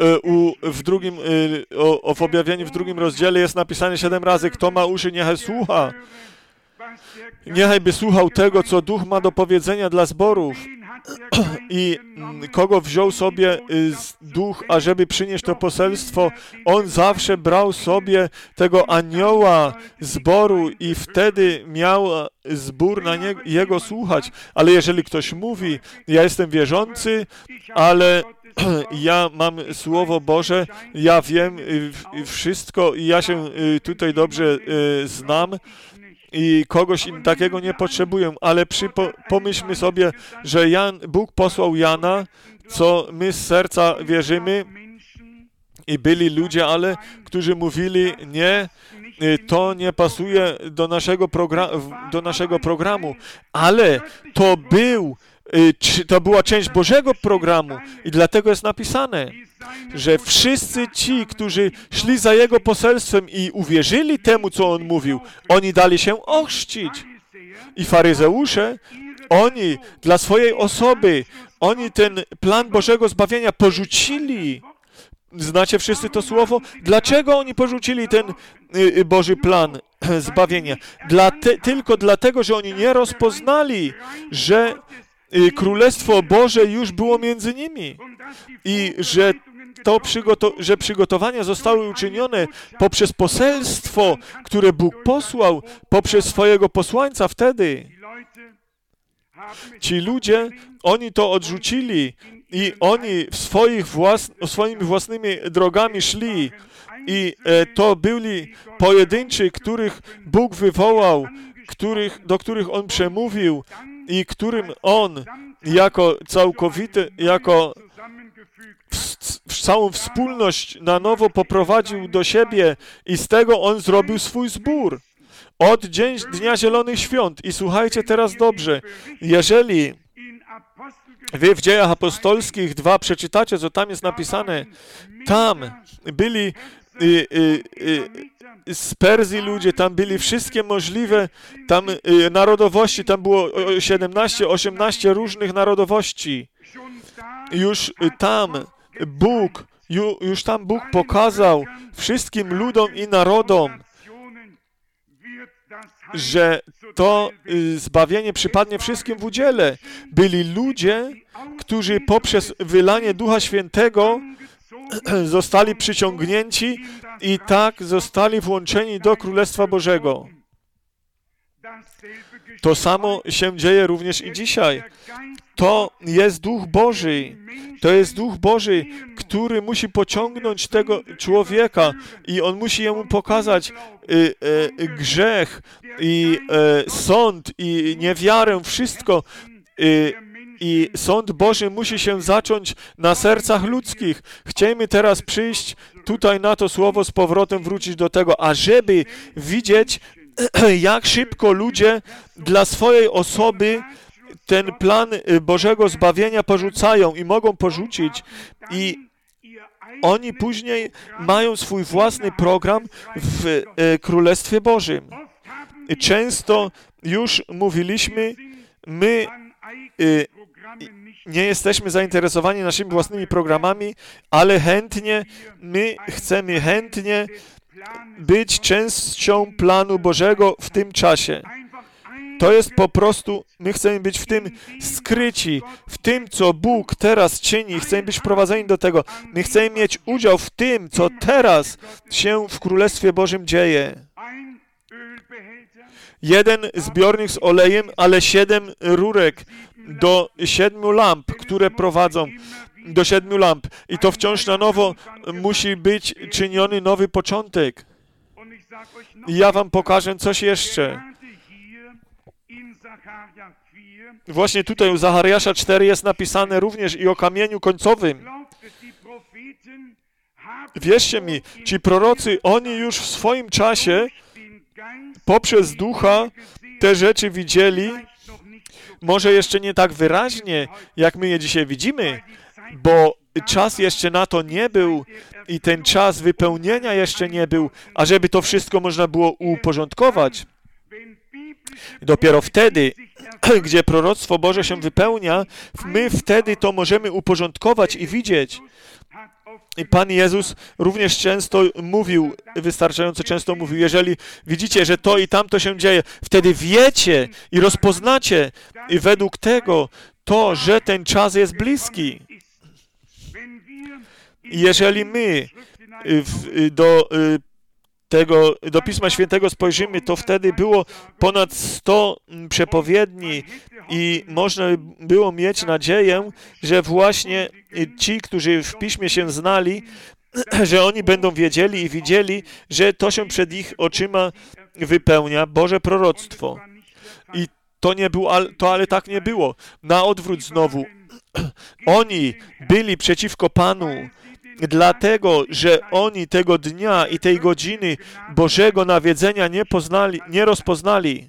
w objawieniu w 2 rozdziale jest napisane 7 razy: kto ma uszy, niechaj słucha. Niechaj by słuchał tego, co Duch ma do powiedzenia dla zborów. I kogo wziął sobie Duch, ażeby przynieść to poselstwo, on zawsze brał sobie tego anioła zboru i wtedy miał zbór na jego słuchać. Ale jeżeli ktoś mówi, ja jestem wierzący, ale ja mam Słowo Boże, ja wiem wszystko i ja się tutaj dobrze znam, i kogoś takiego nie potrzebuję, ale pomyślmy sobie, że Bóg posłał Jana, co my z serca wierzymy, i byli ludzie, którzy mówili, nie, to nie pasuje do naszego programu, ale to była część Bożego programu i dlatego jest napisane, że wszyscy ci, którzy szli za Jego poselstwem i uwierzyli temu, co On mówił, oni dali się ochrzcić. I faryzeusze, oni dla swojej osoby, oni ten plan Bożego zbawienia porzucili. Znacie wszyscy to słowo? Dlaczego oni porzucili ten Boży plan zbawienia? Tylko dlatego, że oni nie rozpoznali, że Królestwo Boże już było między nimi i że że przygotowania zostały uczynione poprzez poselstwo, które Bóg posłał, poprzez swojego posłańca wtedy. Ci ludzie, oni to odrzucili i oni swoimi własnymi drogami szli. I to byli pojedynczy, których Bóg wywołał, do których On przemówił i którym On jako całkowity, jako całą wspólność na nowo poprowadził do siebie i z tego On zrobił swój zbór. Od Dnia Zielonych Świąt. I słuchajcie teraz dobrze, jeżeli wy w Dziejach Apostolskich 2 przeczytacie, co tam jest napisane, tam byli z Persji ludzie, tam byli wszystkie możliwe narodowości, tam było 17-18 różnych narodowości. Już tam Bóg pokazał wszystkim ludom i narodom, że to zbawienie przypadnie wszystkim w udziale. Byli ludzie, którzy poprzez wylanie Ducha Świętego zostali przyciągnięci i tak zostali włączeni do Królestwa Bożego. To samo się dzieje również i dzisiaj. To jest Duch Boży. To jest Duch Boży, który musi pociągnąć tego człowieka i on musi jemu pokazać grzech i sąd i niewiarę, wszystko. I sąd Boży musi się zacząć na sercach ludzkich. Chciejmy teraz przyjść tutaj na to słowo z powrotem, wrócić do tego, ażeby widzieć, jak szybko ludzie dla swojej osoby ten plan Bożego zbawienia porzucają i mogą porzucić. I oni później mają swój własny program w Królestwie Bożym. Często już mówiliśmy, my nie jesteśmy zainteresowani naszymi własnymi programami, ale my chcemy chętnie być częścią planu Bożego w tym czasie. To jest po prostu, my chcemy być w tym skryci, w tym, co Bóg teraz czyni, chcemy być wprowadzeni do tego. My chcemy mieć udział w tym, co teraz się w Królestwie Bożym dzieje. jeden zbiornik z olejem, ale 7 rurek do 7 lamp, które prowadzą do 7 lamp. I to wciąż na nowo musi być czyniony nowy początek. I ja wam pokażę coś jeszcze. Właśnie tutaj u Zachariasza 4 jest napisane również i o kamieniu końcowym. Wierzcie mi, ci prorocy, oni już w swoim czasie poprzez Ducha te rzeczy widzieli, może jeszcze nie tak wyraźnie, jak my je dzisiaj widzimy, bo czas jeszcze na to nie był i ten czas wypełnienia jeszcze nie był, ażeby to wszystko można było uporządkować. Dopiero wtedy, gdzie proroctwo Boże się wypełnia, my wtedy to możemy uporządkować i widzieć. I Pan Jezus również często mówił, wystarczająco często mówił, jeżeli widzicie, że to i tamto się dzieje, wtedy wiecie i rozpoznacie i według tego to, że ten czas jest bliski. Jeżeli my do Pisma Świętego spojrzymy, to wtedy było ponad 100 przepowiedni i można było mieć nadzieję, że właśnie ci, którzy w Piśmie się znali, że oni będą wiedzieli i widzieli, że to się przed ich oczyma wypełnia Boże proroctwo. I to nie było, ale tak nie było. Na odwrót znowu. Oni byli przeciwko Panu, dlatego, że oni tego dnia i tej godziny Bożego nawiedzenia nie rozpoznali.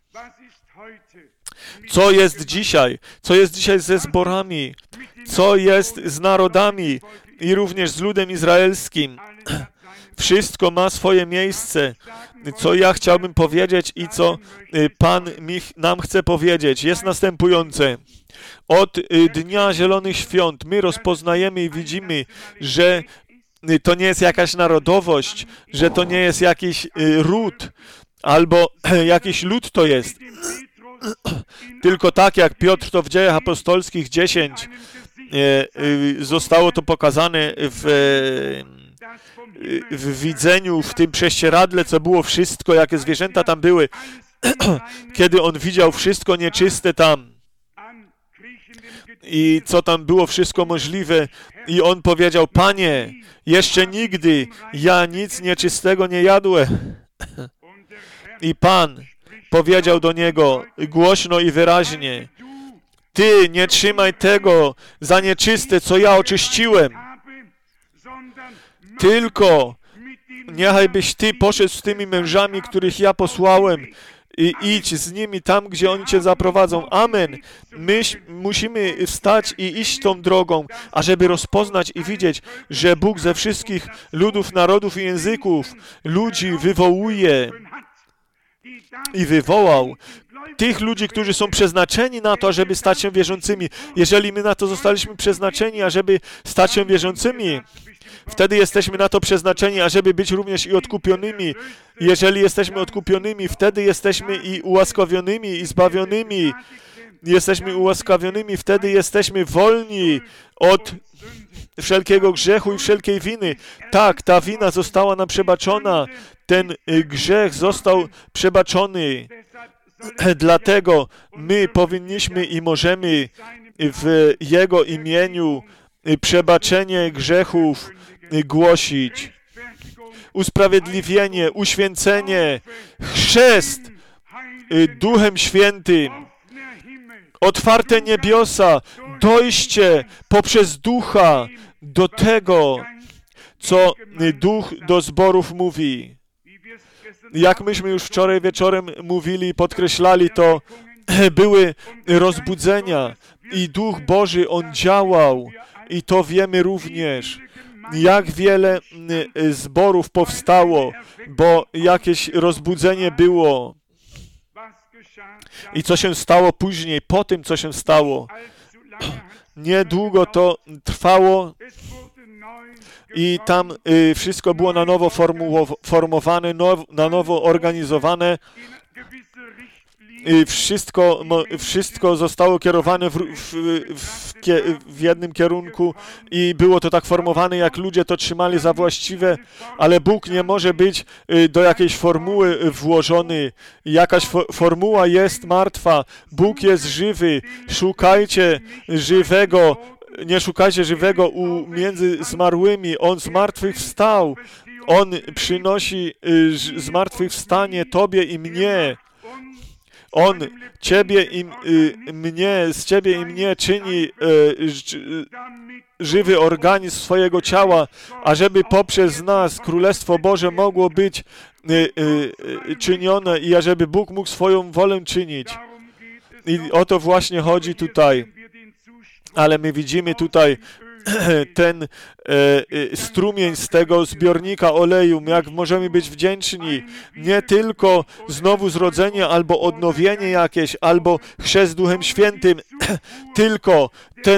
Co jest dzisiaj? Co jest dzisiaj ze zborami? Co jest z narodami i również z ludem izraelskim? Wszystko ma swoje miejsce. Co ja chciałbym powiedzieć i co Pan nam chce powiedzieć, jest następujące. Od Dnia Zielonych Świąt my rozpoznajemy i widzimy, że to nie jest jakaś narodowość, że to nie jest jakiś ród, albo jakiś lud to jest. Tylko tak jak Piotr to w Dziejach Apostolskich 10 zostało to pokazane w widzeniu, w tym prześcieradle, co było wszystko, jakie zwierzęta tam były, kiedy on widział wszystko nieczyste tam i co tam było wszystko możliwe i on powiedział, Panie, jeszcze nigdy ja nic nieczystego nie jadłem. I Pan powiedział do niego głośno i wyraźnie, Ty nie trzymaj tego za nieczyste, co ja oczyściłem, tylko niechajbyś Ty poszedł z tymi mężami, których ja posłałem i idź z nimi tam, gdzie oni Cię zaprowadzą. Amen. My musimy wstać i iść tą drogą, ażeby rozpoznać i widzieć, że Bóg ze wszystkich ludów, narodów i języków ludzi wywołuje i wywołał tych ludzi, którzy są przeznaczeni na to, ażeby stać się wierzącymi. Jeżeli my na to zostaliśmy przeznaczeni, ażeby stać się wierzącymi, wtedy jesteśmy na to przeznaczeni, ażeby być również i odkupionymi. Jeżeli jesteśmy odkupionymi, wtedy jesteśmy i ułaskawionymi, i zbawionymi. Jesteśmy ułaskawionymi, wtedy jesteśmy wolni od wszelkiego grzechu i wszelkiej winy. Tak, ta wina została nam przebaczona. Ten grzech został przebaczony. Dlatego my powinniśmy i możemy w Jego imieniu przebaczenie grzechów głosić. Usprawiedliwienie, uświęcenie, chrzest Duchem Świętym, otwarte niebiosa, dojście poprzez Ducha do tego, co Duch do zborów mówi. Jak myśmy już wczoraj wieczorem mówili i podkreślali, to były rozbudzenia i Duch Boży, On działał i to wiemy również. Jak wiele zborów powstało, bo jakieś rozbudzenie było. I co się stało później, po tym, co się stało. Niedługo to trwało i tam wszystko było na nowo formowane, na nowo organizowane wszystko zostało kierowane w jednym kierunku i było to tak formowane, jak ludzie to trzymali za właściwe, ale Bóg nie może być do jakiejś formuły włożony. Jakaś formuła jest martwa, Bóg jest żywy, szukajcie żywego, nie szukajcie żywego między zmarłymi, On z martwych wstał, On przynosi zmartwychwstanie Tobie i mnie. On Ciebie i mnie, z Ciebie i mnie czyni żywy organizm swojego ciała, ażeby poprzez nas Królestwo Boże mogło być czynione i ażeby Bóg mógł swoją wolę czynić. I o to właśnie chodzi tutaj. Ale my widzimy tutaj ten strumień z tego zbiornika oleju, jak możemy być wdzięczni. Nie tylko znowu zrodzenie, albo odnowienie jakieś, albo chrzest Duchem Świętym, tylko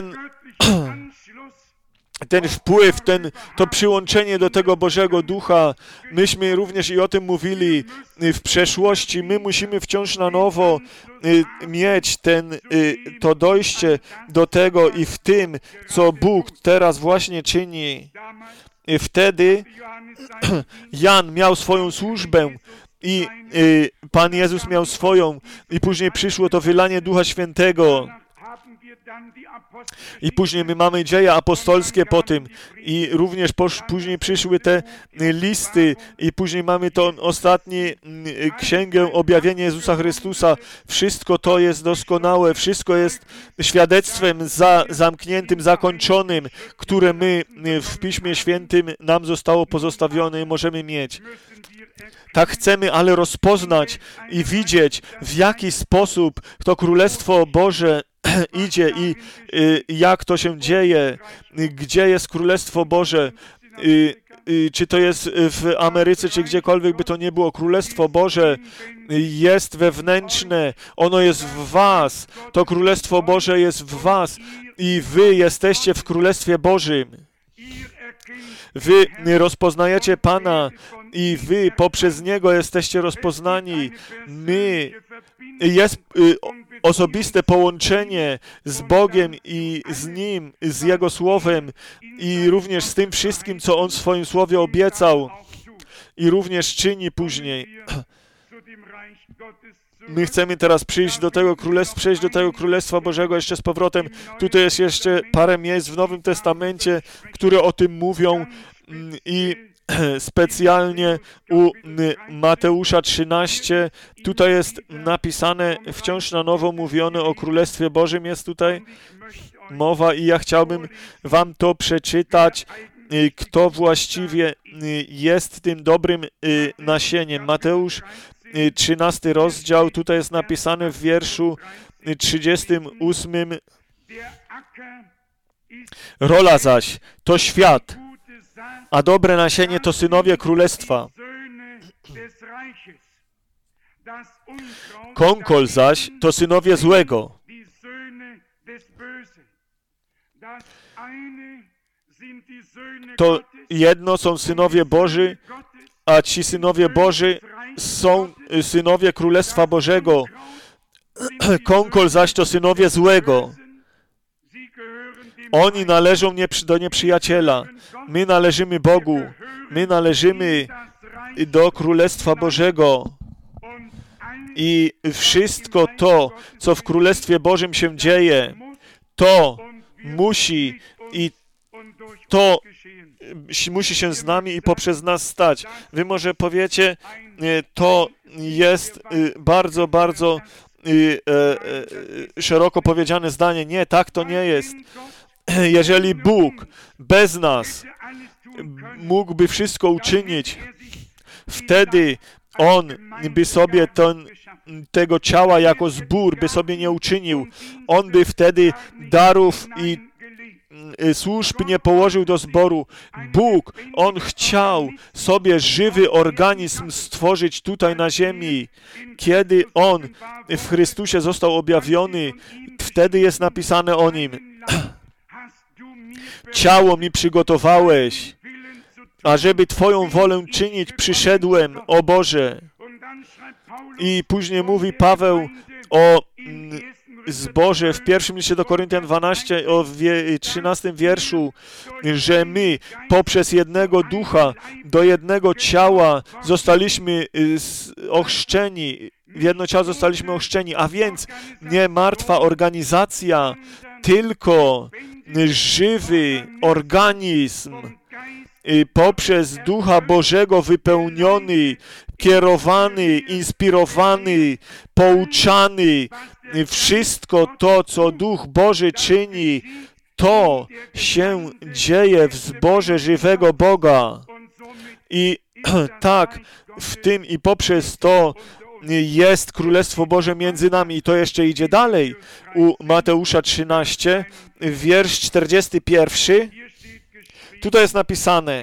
ten wpływ, to przyłączenie do tego Bożego Ducha. Myśmy również i o tym mówili w przeszłości. My musimy wciąż na nowo mieć to dojście do tego i w tym, co Bóg teraz właśnie czyni. Wtedy Jan miał swoją służbę i Pan Jezus miał swoją i później przyszło to wylanie Ducha Świętego. I później my mamy dzieje apostolskie po tym i również później przyszły te listy i później mamy tą ostatnią księgę Objawienie Jezusa Chrystusa. Wszystko to jest doskonałe, wszystko jest świadectwem zamkniętym, zakończonym, które my w Piśmie Świętym nam zostało pozostawione i możemy mieć. Tak chcemy, ale rozpoznać i widzieć, w jaki sposób to Królestwo Boże idzie i jak to się dzieje, gdzie jest Królestwo Boże, czy to jest w Ameryce, czy gdziekolwiek by to nie było. Królestwo Boże jest wewnętrzne, ono jest w was, to Królestwo Boże jest w was i wy jesteście w Królestwie Bożym. Wy rozpoznajecie Pana i wy poprzez Niego jesteście rozpoznani. Jest osobiste połączenie z Bogiem i z Nim, z Jego Słowem i również z tym wszystkim, co On w swoim Słowie obiecał i również czyni później. My chcemy teraz przejść do tego Królestwa Bożego jeszcze z powrotem. Tutaj jest jeszcze parę miejsc w Nowym Testamencie, które o tym mówią i specjalnie u Mateusza 13. Tutaj jest napisane, wciąż na nowo mówione o Królestwie Bożym jest tutaj mowa i ja chciałbym wam to przeczytać, kto właściwie jest tym dobrym nasieniem. Mateusz 13 rozdział, tutaj jest napisane w wierszu 38. Rola zaś to świat, a dobre nasienie to synowie Królestwa. Konkol zaś to synowie złego. To jedno są synowie Boży, a ci synowie Boży są synowie Królestwa Bożego. Konkol zaś to synowie złego. Oni należą do nieprzyjaciela. My należymy Bogu. My należymy do Królestwa Bożego. I wszystko to, co w Królestwie Bożym się dzieje, to musi i to musi się z nami i poprzez nas stać. Wy może powiecie, to jest bardzo, bardzo szeroko powiedziane zdanie. Nie, tak to nie jest. Jeżeli Bóg bez nas mógłby wszystko uczynić, wtedy On by sobie tego ciała jako zbór by sobie nie uczynił. On by wtedy darów i służb nie położył do zboru. Bóg, On chciał sobie żywy organizm stworzyć tutaj na ziemi. Kiedy On w Chrystusie został objawiony, wtedy jest napisane o Nim. Ciało mi przygotowałeś, ażeby Twoją wolę czynić przyszedłem, o Boże. I później mówi Paweł o zborze w pierwszym liście do Koryntian 12, o 13 wierszu, że my poprzez jednego ducha do jednego ciała zostaliśmy ochrzczeni, w jedno ciało zostaliśmy ochrzczeni, a więc nie martwa organizacja, tylko żywy organizm, poprzez Ducha Bożego wypełniony, kierowany, inspirowany, pouczany. Wszystko to, co Duch Boży czyni, to się dzieje w zborze żywego Boga. I tak, w tym i poprzez to jest Królestwo Boże między nami. I to jeszcze idzie dalej. U Mateusza 13, wiersz 41. Tutaj jest napisane: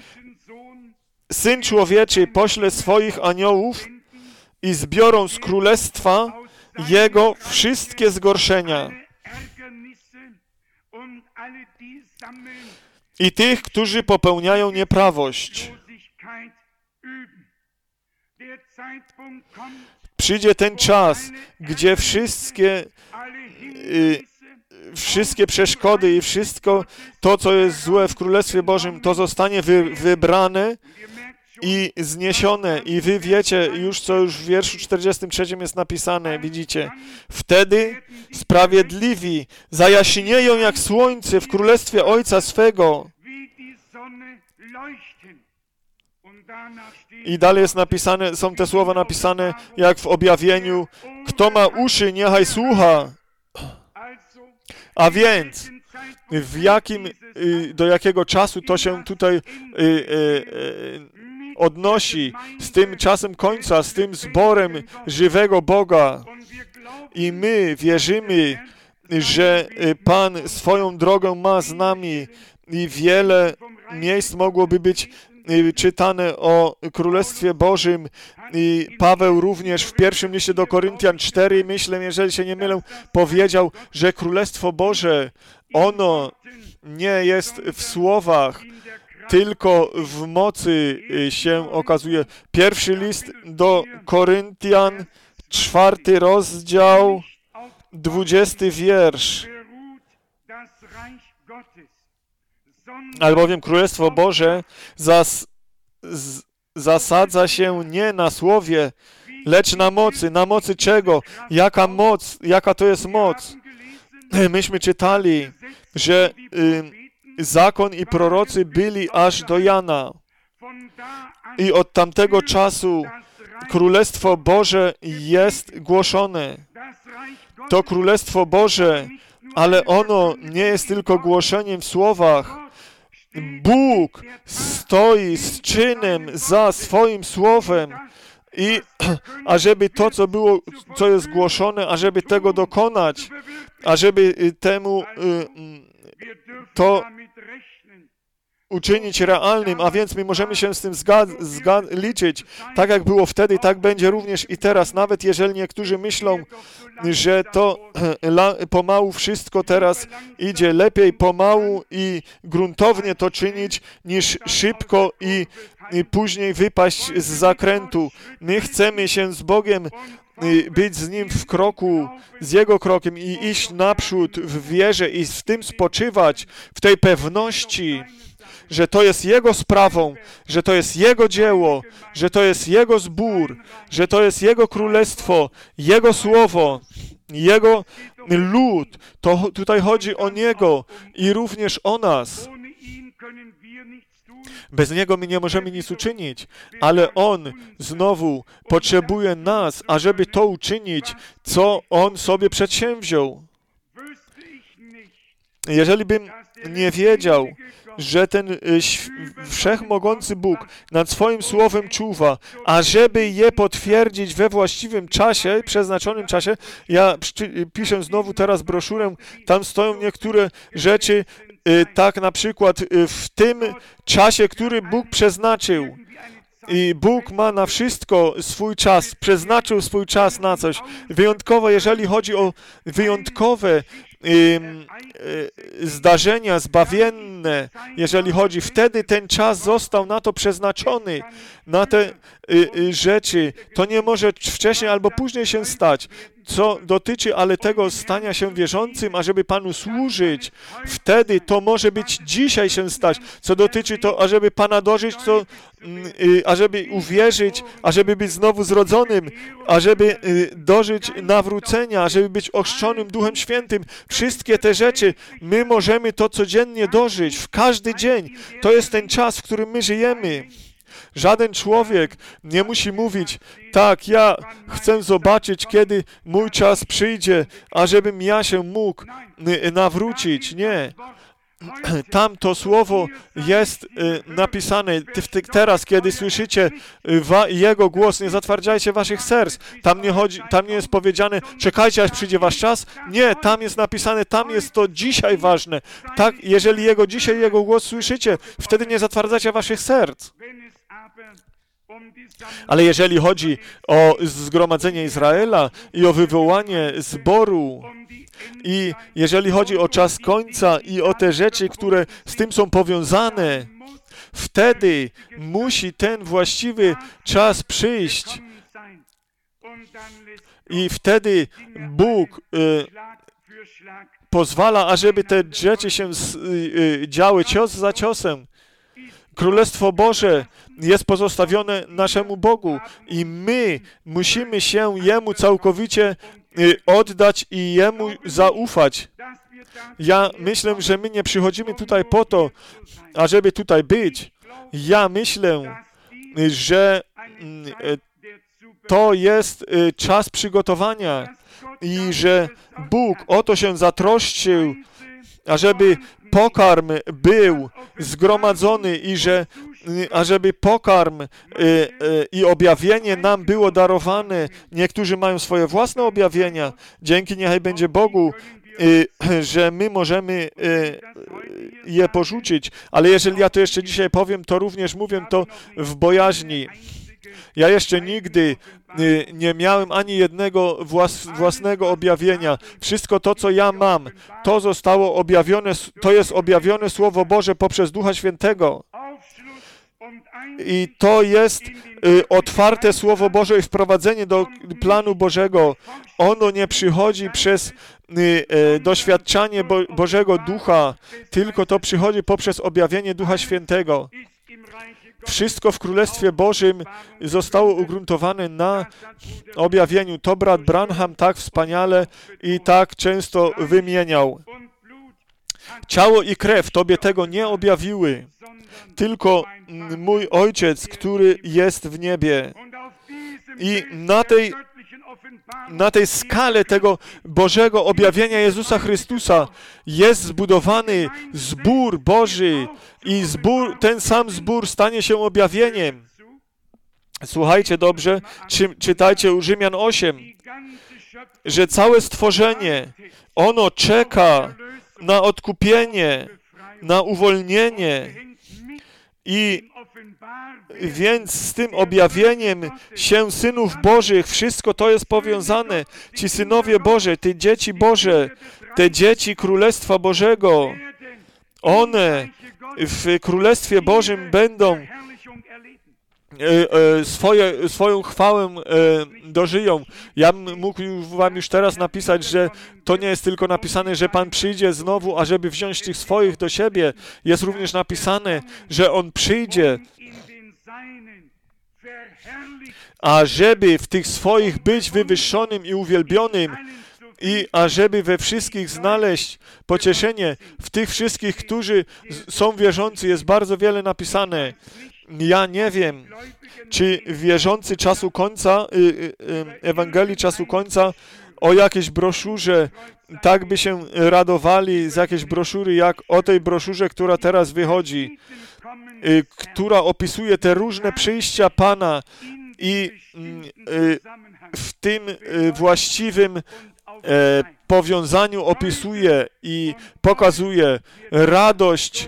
Syn Człowieczy pośle swoich aniołów i zbiorą z Królestwa Jego wszystkie zgorszenia i tych, którzy popełniają nieprawość. Przyjdzie ten czas, gdzie wszystkie przeszkody i wszystko to, co jest złe w Królestwie Bożym, to zostanie wybrane i zniesione. I wy wiecie już, co już w wierszu 43 jest napisane, widzicie. Wtedy sprawiedliwi zajaśnieją jak słońce w Królestwie Ojca swego. I dalej jest napisane, są te słowa napisane jak w objawieniu: kto ma uszy, niechaj słucha. A więc do jakiego czasu to się tutaj odnosi z tym czasem końca, z tym zborem żywego Boga. I my wierzymy, że Pan swoją drogę ma z nami i wiele miejsc mogłoby być czytane o Królestwie Bożym. I Paweł również w pierwszym liście do Koryntian 4, myślę, jeżeli się nie mylę, powiedział, że Królestwo Boże, ono nie jest w słowach, tylko w mocy się okazuje. Pierwszy list do Koryntian, 4 rozdział, 20 wiersz. Albowiem Królestwo Boże zasadza się nie na słowie, lecz na mocy. Na mocy czego? Jaka moc? Jaka to jest moc? Myśmy czytali, że zakon i prorocy byli aż do Jana. I od tamtego czasu Królestwo Boże jest głoszone. To Królestwo Boże, ale ono nie jest tylko głoszeniem w słowach. Bóg stoi z czynem za swoim słowem i ażeby to, co jest głoszone, ażeby tego dokonać, ażeby temu to uczynić realnym, a więc my możemy się z tym liczyć. Tak jak było wtedy, tak będzie również i teraz. Nawet jeżeli niektórzy myślą, że to pomału wszystko teraz idzie, lepiej pomału i gruntownie to czynić, niż szybko i później wypaść z zakrętu. My chcemy się z Bogiem być z Nim w kroku, z Jego krokiem i iść naprzód w wierze i w tym spoczywać, w tej pewności, że to jest Jego sprawą, że to jest Jego dzieło, że to jest Jego zbór, że to jest Jego królestwo, Jego słowo, Jego lud. To tutaj chodzi o Niego i również o nas. Bez Niego my nie możemy nic uczynić, ale On znowu potrzebuje nas, ażeby to uczynić, co On sobie przedsięwziął. Jeżeli bym nie wiedział, że ten wszechmogący Bóg nad swoim słowem czuwa, ażeby je potwierdzić we właściwym czasie, przeznaczonym czasie, ja piszę znowu teraz broszurę, tam stoją niektóre rzeczy, tak na przykład w tym czasie, który Bóg przeznaczył. I Bóg ma na wszystko swój czas, przeznaczył swój czas na coś. Wyjątkowo, jeżeli chodzi o wyjątkowe zdarzenia zbawienne, jeżeli chodzi, wtedy ten czas został na to przeznaczony. na te rzeczy. To nie może wcześniej albo później się stać. Co dotyczy ale tego stania się wierzącym, ażeby Panu służyć, wtedy to może być dzisiaj się stać. Co dotyczy to, ażeby Pana dożyć, to ażeby uwierzyć, ażeby być znowu zrodzonym, ażeby dożyć nawrócenia, ażeby być ochrzczonym Duchem Świętym. Wszystkie te rzeczy, my możemy to codziennie dożyć, w każdy dzień. To jest ten czas, w którym my żyjemy. Żaden człowiek nie musi mówić, tak, ja chcę zobaczyć, kiedy mój czas przyjdzie, ażebym ja się mógł nawrócić. Nie. Tam to słowo jest napisane. Teraz, kiedy słyszycie Jego głos, nie zatwardzajcie waszych serc. Tam nie jest powiedziane, czekajcie, aż przyjdzie wasz czas. Nie, tam jest napisane, tam jest to dzisiaj ważne. Tak, jeżeli dzisiaj Jego głos słyszycie, wtedy nie zatwardzacie waszych serc. Ale jeżeli chodzi o zgromadzenie Izraela i o wywołanie zboru, i jeżeli chodzi o czas końca i o te rzeczy, które z tym są powiązane, wtedy musi ten właściwy czas przyjść. I wtedy Bóg pozwala, ażeby te rzeczy się działy cios za ciosem. Królestwo Boże jest pozostawione naszemu Bogu i my musimy się Jemu całkowicie oddać i Jemu zaufać. Ja myślę, że my nie przychodzimy tutaj po to, ażeby tutaj być. Ja myślę, że to jest czas przygotowania i że Bóg o to się zatroszczył, ażeby pokarm był zgromadzony i ażeby pokarm i objawienie nam było darowane. Niektórzy mają swoje własne objawienia. Dzięki niechaj będzie Bogu, że my możemy je porzucić. Ale jeżeli ja to jeszcze dzisiaj powiem, to również mówię to w bojaźni. Ja jeszcze nigdy nie miałem ani jednego własnego objawienia. Wszystko to, co ja mam, to zostało objawione, to jest objawione Słowo Boże poprzez Ducha Świętego. I to jest otwarte Słowo Boże i wprowadzenie do planu Bożego. Ono nie przychodzi przez doświadczanie Bożego Ducha, tylko to przychodzi poprzez objawienie Ducha Świętego. Wszystko w Królestwie Bożym zostało ugruntowane na objawieniu. To brat Branham tak wspaniale i tak często wymieniał. Ciało i krew Tobie tego nie objawiły, tylko mój Ojciec, który jest w niebie. I na tej skale tego Bożego objawienia Jezusa Chrystusa jest zbudowany zbór Boży i ten sam zbór stanie się objawieniem. Słuchajcie dobrze, czytajcie u Rzymian 8, że całe stworzenie, ono czeka na odkupienie, na uwolnienie i więc z tym objawieniem się synów Bożych, wszystko to jest powiązane. Ci synowie Boże, te dzieci Boże, te dzieci Królestwa Bożego, one w Królestwie Bożym będą swoją chwałę dożyją. Ja mógł wam już teraz napisać, że to nie jest tylko napisane, że Pan przyjdzie znowu, ażeby wziąć tych swoich do siebie. Jest również napisane, że On przyjdzie, ażeby w tych swoich być wywyższonym i uwielbionym i ażeby we wszystkich znaleźć pocieszenie. W tych wszystkich, którzy są wierzący, jest bardzo wiele napisane. Ja nie wiem, czy wierzący czasu końca, Ewangelii czasu końca, o jakiejś broszurze, tak by się radowali z jakiejś broszury, jak o tej broszurze, która teraz wychodzi, która opisuje te różne przyjścia Pana i w tym właściwym powiązaniu opisuje i pokazuje radość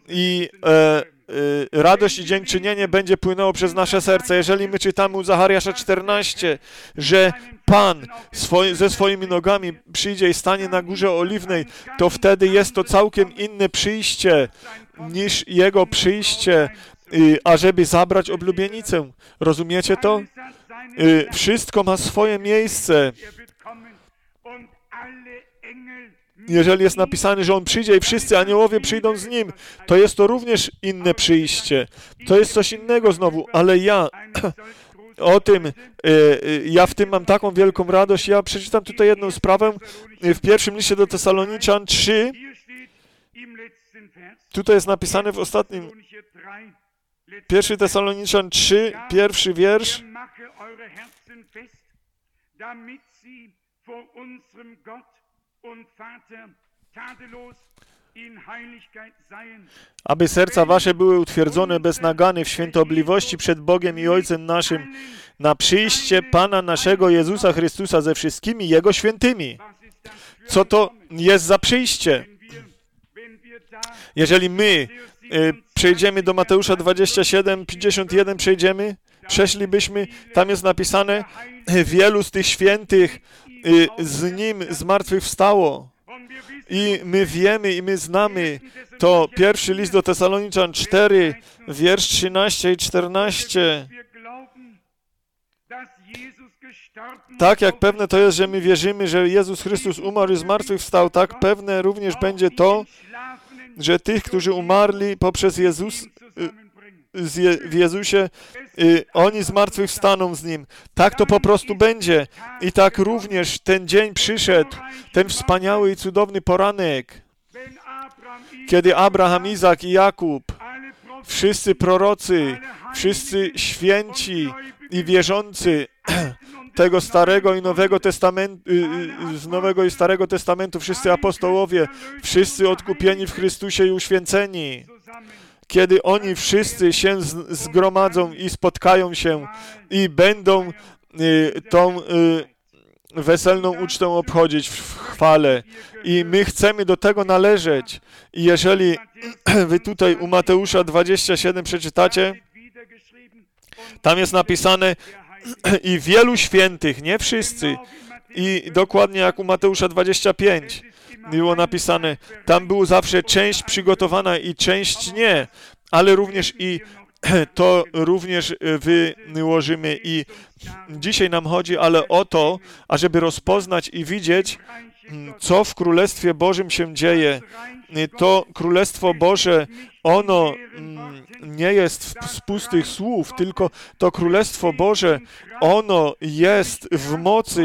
i dziękczynienie będzie płynęło przez nasze serce. Jeżeli my czytamy u Zachariasza 14, że Pan ze swoimi nogami przyjdzie i stanie na Górze Oliwnej, to wtedy jest to całkiem inne przyjście niż Jego przyjście ażeby zabrać oblubienicę. Rozumiecie to? Wszystko ma swoje miejsce. Jeżeli jest napisane, że On przyjdzie i wszyscy aniołowie przyjdą z Nim, to jest to również inne przyjście. To jest coś innego znowu, ale ja w tym mam taką wielką radość. Ja przeczytam tutaj jedną sprawę w pierwszym liście do Tesaloniczan 3. Tutaj jest napisane w ostatnim 1 Tesaloniczan 3, pierwszy wiersz. Aby serca wasze były utwierdzone bez nagany w świętobliwości przed Bogiem i Ojcem naszym na przyjście Pana naszego Jezusa Chrystusa ze wszystkimi Jego świętymi. Co to jest za przyjście? Jeżeli my przejdziemy do Mateusza 27, 51, przeszlibyśmy, tam jest napisane, wielu z tych świętych z Nim zmartwychwstało. I my wiemy, i my znamy, to pierwszy list do Tesaloniczan 4, wiersz 13 i 14. Tak jak pewne to jest, że my wierzymy, że Jezus Chrystus umarł i zmartwychwstał, tak pewne również będzie to, że tych, którzy umarli poprzez w Jezusie, oni zmartwychwstaną z Nim. Tak to po prostu będzie. I tak również ten dzień przyszedł, ten wspaniały i cudowny poranek, kiedy Abraham, Izak i Jakub, wszyscy prorocy, wszyscy święci i wierzący tego Starego i Nowego Testamentu, z Nowego i Starego Testamentu, wszyscy apostołowie, wszyscy odkupieni w Chrystusie i uświęceni, kiedy oni wszyscy się zgromadzą i spotkają się i będą tą weselną ucztę obchodzić w chwale. I my chcemy do tego należeć. I jeżeli wy tutaj u Mateusza 27 przeczytacie, tam jest napisane i wielu świętych, nie wszyscy. I dokładnie jak u Mateusza 25 było napisane, tam było zawsze część przygotowana i część nie, ale również i to również wyłożymy. I dzisiaj nam chodzi ale o to, ażeby rozpoznać i widzieć, co w Królestwie Bożym się dzieje. To Królestwo Boże, ono nie jest z pustych słów, tylko to Królestwo Boże, ono jest w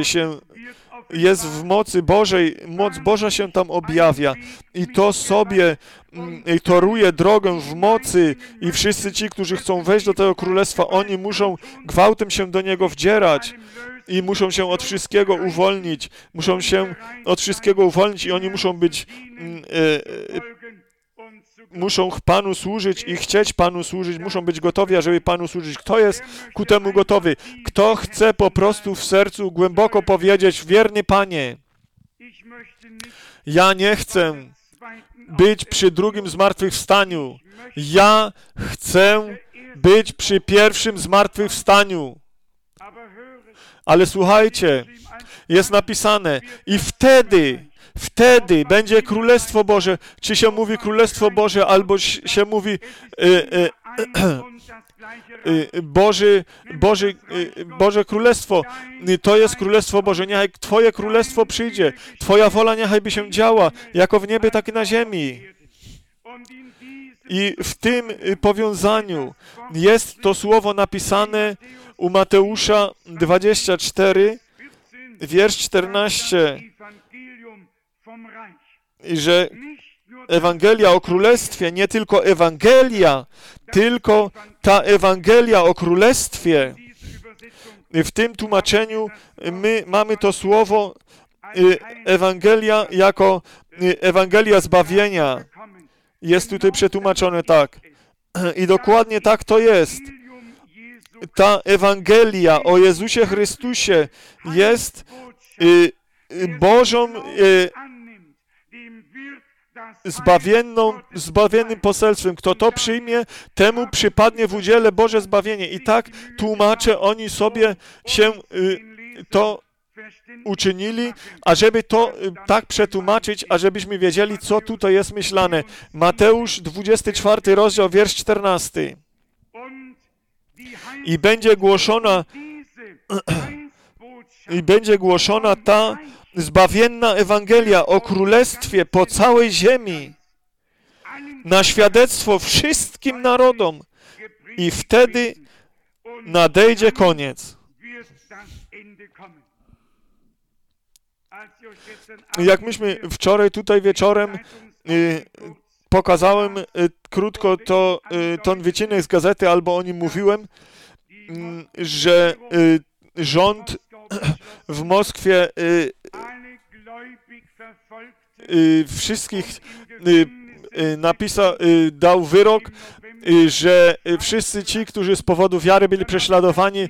mocy Bożej, moc Boża się tam objawia i to sobie toruje drogę w mocy i wszyscy ci, którzy chcą wejść do tego Królestwa, oni muszą gwałtem się do niego wdzierać i muszą się od wszystkiego uwolnić. Muszą się od wszystkiego uwolnić i oni muszą być muszą Panu służyć i chcieć Panu służyć, muszą być gotowi, ażeby Panu służyć. Kto jest ku temu gotowy? Kto chce po prostu w sercu głęboko powiedzieć, wierny Panie, ja nie chcę być przy drugim zmartwychwstaniu. Ja chcę być przy pierwszym zmartwychwstaniu. Ale słuchajcie, jest napisane i wtedy będzie Królestwo Boże. Czy się mówi Królestwo Boże, albo się mówi Boże Królestwo. To jest Królestwo Boże. Niechaj Twoje Królestwo przyjdzie. Twoja wola niechaj by się działa, jako w niebie, tak i na ziemi. I w tym powiązaniu jest to słowo napisane u Mateusza 24, wiersz 14, że Ewangelia o Królestwie, nie tylko Ewangelia, tylko ta Ewangelia o Królestwie. W tym tłumaczeniu my mamy to słowo Ewangelia jako Ewangelia zbawienia. Jest tutaj przetłumaczone tak. I dokładnie tak to jest. Ta Ewangelia o Jezusie Chrystusie jest Bożą zbawiennym poselstwem. Kto to przyjmie, temu przypadnie w udziale Boże zbawienie. I tak tłumacze oni sobie się to uczynili, ażeby to tak przetłumaczyć, ażebyśmy wiedzieli, co tutaj jest myślane. Mateusz 24 rozdział, wiersz 14. I będzie głoszona ta zbawienna Ewangelia o Królestwie po całej ziemi, na świadectwo wszystkim narodom. I wtedy nadejdzie koniec. Jak myśmy wczoraj tutaj wieczorem pokazałem krótko ten wycinek z gazety, albo o nim mówiłem, że rząd w Moskwie wszystkich dał wyrok, że wszyscy ci, którzy z powodu wiary byli prześladowani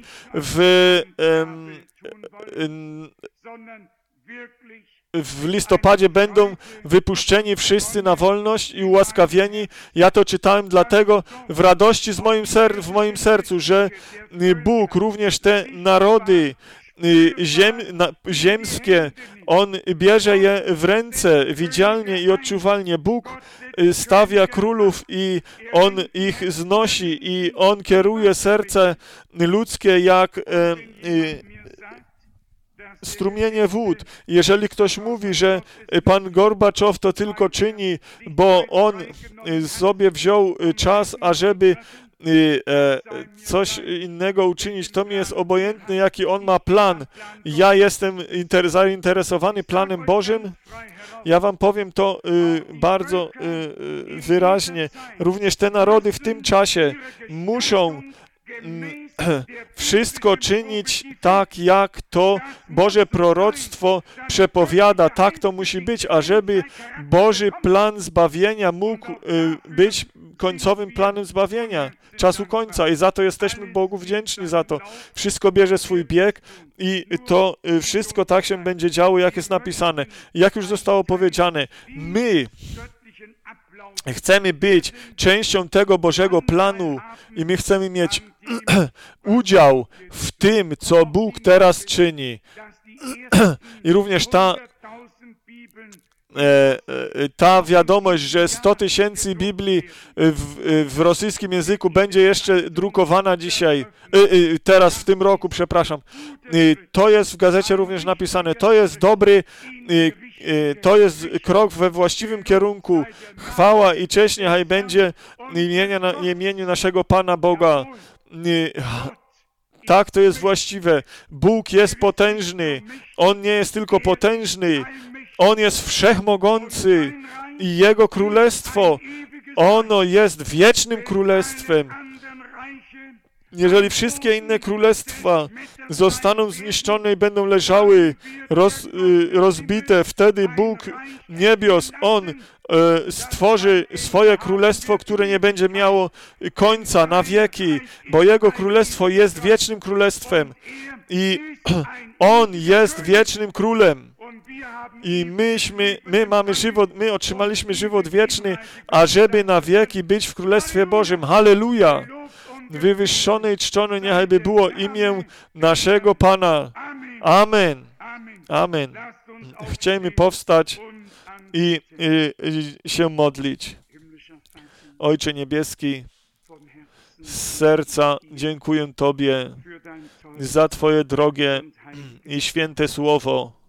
w listopadzie, będą wypuszczeni wszyscy na wolność i ułaskawieni. Ja to czytałem dlatego w radości w moim sercu, że Bóg również te narody ziemskie, On bierze je w ręce widzialnie i odczuwalnie. Bóg stawia królów i On ich znosi i On kieruje serce ludzkie jak strumienie wód. Jeżeli ktoś mówi, że pan Gorbaczow to tylko czyni, bo on sobie wziął czas, ażeby coś innego uczynić, to mi jest obojętne, jaki on ma plan. Ja jestem zainteresowany planem Bożym. Ja wam powiem to bardzo wyraźnie. Również te narody w tym czasie muszą wszystko czynić tak, jak to Boże proroctwo przepowiada. Tak to musi być, ażeby Boży plan zbawienia mógł być końcowym planem zbawienia, czasu końca. I za to jesteśmy Bogu wdzięczni za to. Wszystko bierze swój bieg i to wszystko tak się będzie działo, jak jest napisane. Jak już zostało powiedziane, my chcemy być częścią tego Bożego planu i my chcemy mieć udział w tym, co Bóg teraz czyni. I również ta wiadomość, że 100 000 Biblii w rosyjskim języku będzie jeszcze drukowana dzisiaj, teraz w tym roku, przepraszam. To jest w gazecie również napisane. To jest to jest krok we właściwym kierunku. Chwała i cześć niechaj będzie imieniu naszego Pana Boga. Tak, to jest właściwe. Bóg jest potężny. On nie jest tylko potężny. On jest wszechmogący i Jego królestwo, ono jest wiecznym królestwem. Jeżeli wszystkie inne królestwa zostaną zniszczone i będą leżały rozbite, wtedy Bóg niebios, On stworzy swoje królestwo, które nie będzie miało końca na wieki, bo Jego królestwo jest wiecznym królestwem i On jest wiecznym królem. I my otrzymaliśmy żywot wieczny, ażeby na wieki być w Królestwie Bożym. Halleluja! Wywyższone i czczone niechaj by było imię naszego Pana. Amen. Amen. Chcielibyśmy powstać i się modlić. Ojcze Niebieski, z serca dziękuję Tobie za Twoje drogie i święte słowo.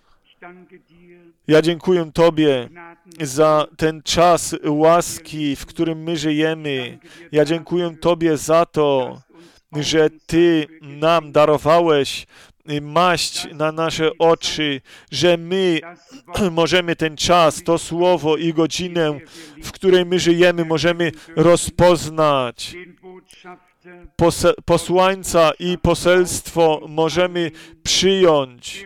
Ja dziękuję Tobie za ten czas łaski, w którym my żyjemy. Ja dziękuję Tobie za to, że Ty nam darowałeś maść na nasze oczy, że my możemy ten czas, to słowo i godzinę, w której my żyjemy, możemy rozpoznać. Posłańca i poselstwo możemy przyjąć.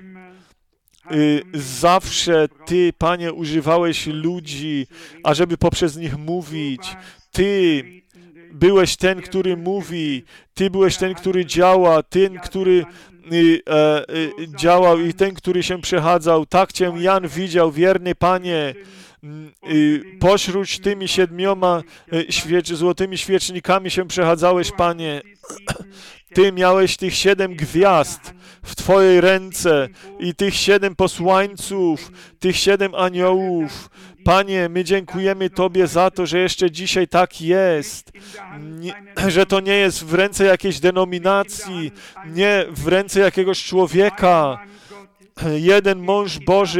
Zawsze Ty, Panie, używałeś ludzi, ażeby poprzez nich mówić. Ty byłeś ten, który mówi. Ty byłeś ten, który działa. Ten, który działał i ten, który się przechadzał. Tak Cię Jan widział, wierny Panie. Pośród tymi 7 złotymi świecznikami się przechadzałeś, Panie. Ty miałeś tych 7 gwiazd w Twojej ręce i tych 7 posłańców, tych 7 aniołów. Panie, my dziękujemy Tobie za to, że jeszcze dzisiaj tak jest, że to nie jest w ręce jakiejś denominacji, nie w ręce jakiegoś człowieka. Jeden mąż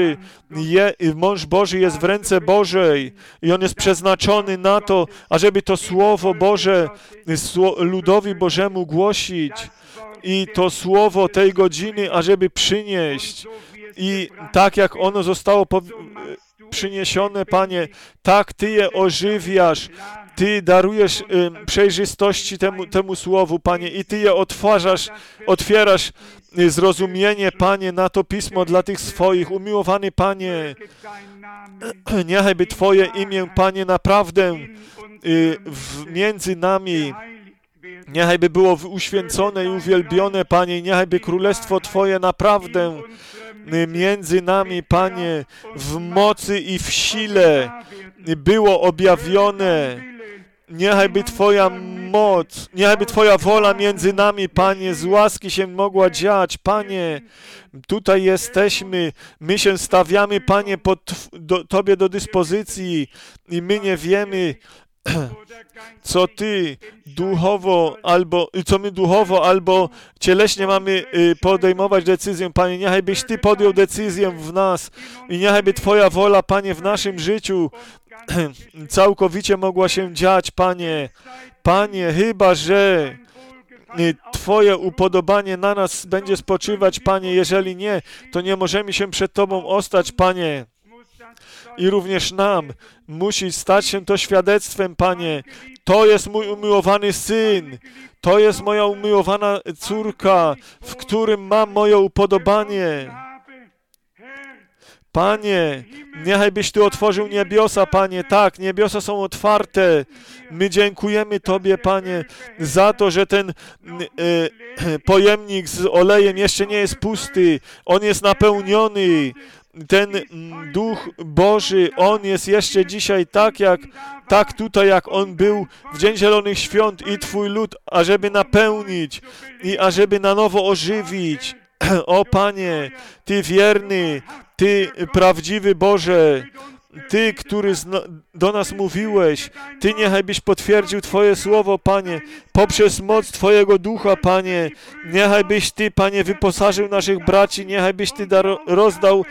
Boży jest w ręce Bożej i on jest przeznaczony na to, ażeby to Słowo Boże ludowi Bożemu głosić i to Słowo tej godziny, ażeby przynieść. I tak jak ono zostało przyniesione, Panie, tak Ty je ożywiasz, Ty darujesz przejrzystości temu Słowu, Panie, i Ty je otwierasz zrozumienie, Panie, na to Pismo dla tych swoich. Umiłowany Panie, niechajby Twoje imię, Panie, naprawdę między nami, niechajby było uświęcone i uwielbione, Panie, i niechajby Królestwo Twoje naprawdę między nami, Panie, w mocy i w sile było objawione. Niechajby Twoja moc, niechajby Twoja wola między nami, Panie, z łaski się mogła dziać. Panie, tutaj jesteśmy, my się stawiamy, Panie, Tobie do dyspozycji i my nie wiemy, co Ty duchowo albo cieleśnie mamy podejmować decyzję, Panie. Niechajbyś Ty podjął decyzję w nas i niechajby Twoja wola, Panie, w naszym życiu całkowicie mogła się dziać, Panie. Panie, chyba że Twoje upodobanie na nas będzie spoczywać, Panie. Jeżeli nie, to nie możemy się przed Tobą ostać, Panie. I również nam musi stać się to świadectwem, Panie. To jest mój umiłowany Syn, to jest moja umiłowana córka, w którym mam moje upodobanie. Panie, niechajbyś Ty otworzył niebiosa, Panie. Tak, niebiosa są otwarte. My dziękujemy Tobie, Panie, za to, że ten pojemnik z olejem jeszcze nie jest pusty. On jest napełniony. Ten Duch Boży, On jest jeszcze dzisiaj tak tutaj, jak On był w Dzień Zielonych Świąt i Twój lud, ażeby napełnić i ażeby na nowo ożywić. O Panie, Ty wierny, Ty prawdziwy Boże, Ty, który do nas mówiłeś, Ty niechajbyś potwierdził Twoje słowo, Panie, poprzez moc Twojego Ducha, Panie. Niechajbyś Ty, Panie, wyposażył naszych braci, niechajbyś Ty rozdał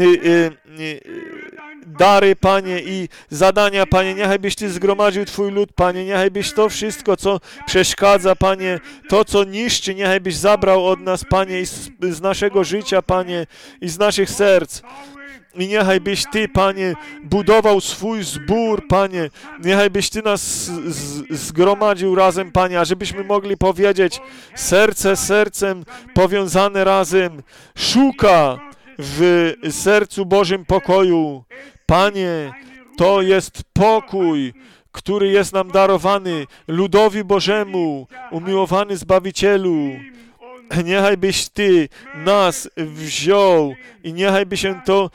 dary, Panie, i zadania, Panie. Niechajbyś Ty zgromadził Twój lud, Panie. Niechajbyś to wszystko, co przeszkadza, Panie, to, co niszczy, niechajbyś zabrał od nas, Panie, i z naszego życia, Panie, i z naszych serc. I niechajbyś Ty, Panie, budował swój zbór, Panie. Niechajbyś Ty nas zgromadził razem, Panie, ażebyśmy mogli powiedzieć, serce sercem powiązane razem, szuka w sercu Bożym pokoju. Panie, to jest pokój, który jest nam darowany, ludowi Bożemu, umiłowany Zbawicielu. Niechajbyś Ty nas wziął i niechajby się to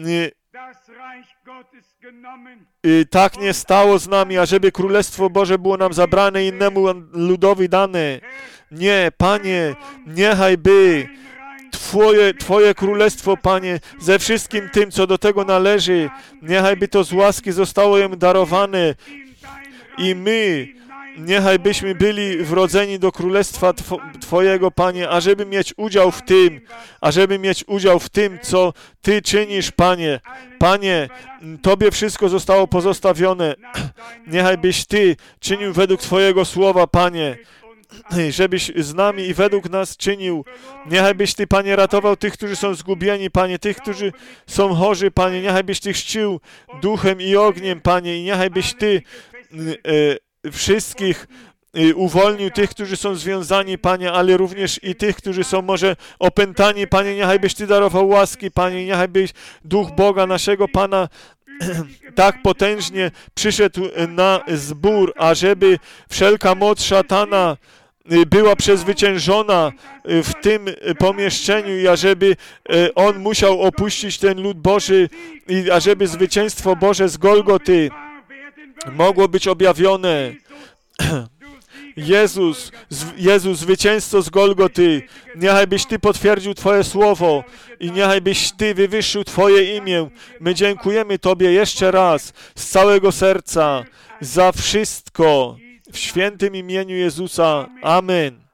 tak nie stało z nami, ażeby Królestwo Boże było nam zabrane, innemu ludowi dane. Nie, Panie, niechajby Twoje Królestwo, Panie, ze wszystkim tym, co do tego należy, niechajby to z łaski zostało im darowane i my niechajbyśmy byli wrodzeni do Królestwa Twojego, Panie, ażeby mieć udział w tym, co Ty czynisz, Panie. Panie, Tobie wszystko zostało pozostawione. Niechajbyś Ty czynił według Twojego słowa, Panie, żebyś z nami i według nas czynił. Niechajbyś Ty, Panie, ratował tych, którzy są zgubieni, Panie, tych, którzy są chorzy, Panie. Niechajbyś Ty chrzcił duchem i ogniem, Panie, i niechajbyś Ty wszystkich uwolnił, tych, którzy są związani, Panie, ale również i tych, którzy są może opętani, Panie. Niechajbyś Ty darował łaski, Panie, niechajbyś Duch Boga, naszego Pana, tak potężnie przyszedł na zbór, ażeby wszelka moc szatana była przezwyciężona w tym pomieszczeniu i ażeby on musiał opuścić ten lud Boży i ażeby zwycięstwo Boże z Golgoty mogło być objawione. Jezus, zwycięzco z Golgoty, niechaj byś Ty potwierdził Twoje słowo i niechaj byś Ty wywyższył Twoje imię. My dziękujemy Tobie jeszcze raz z całego serca za wszystko w świętym imieniu Jezusa. Amen.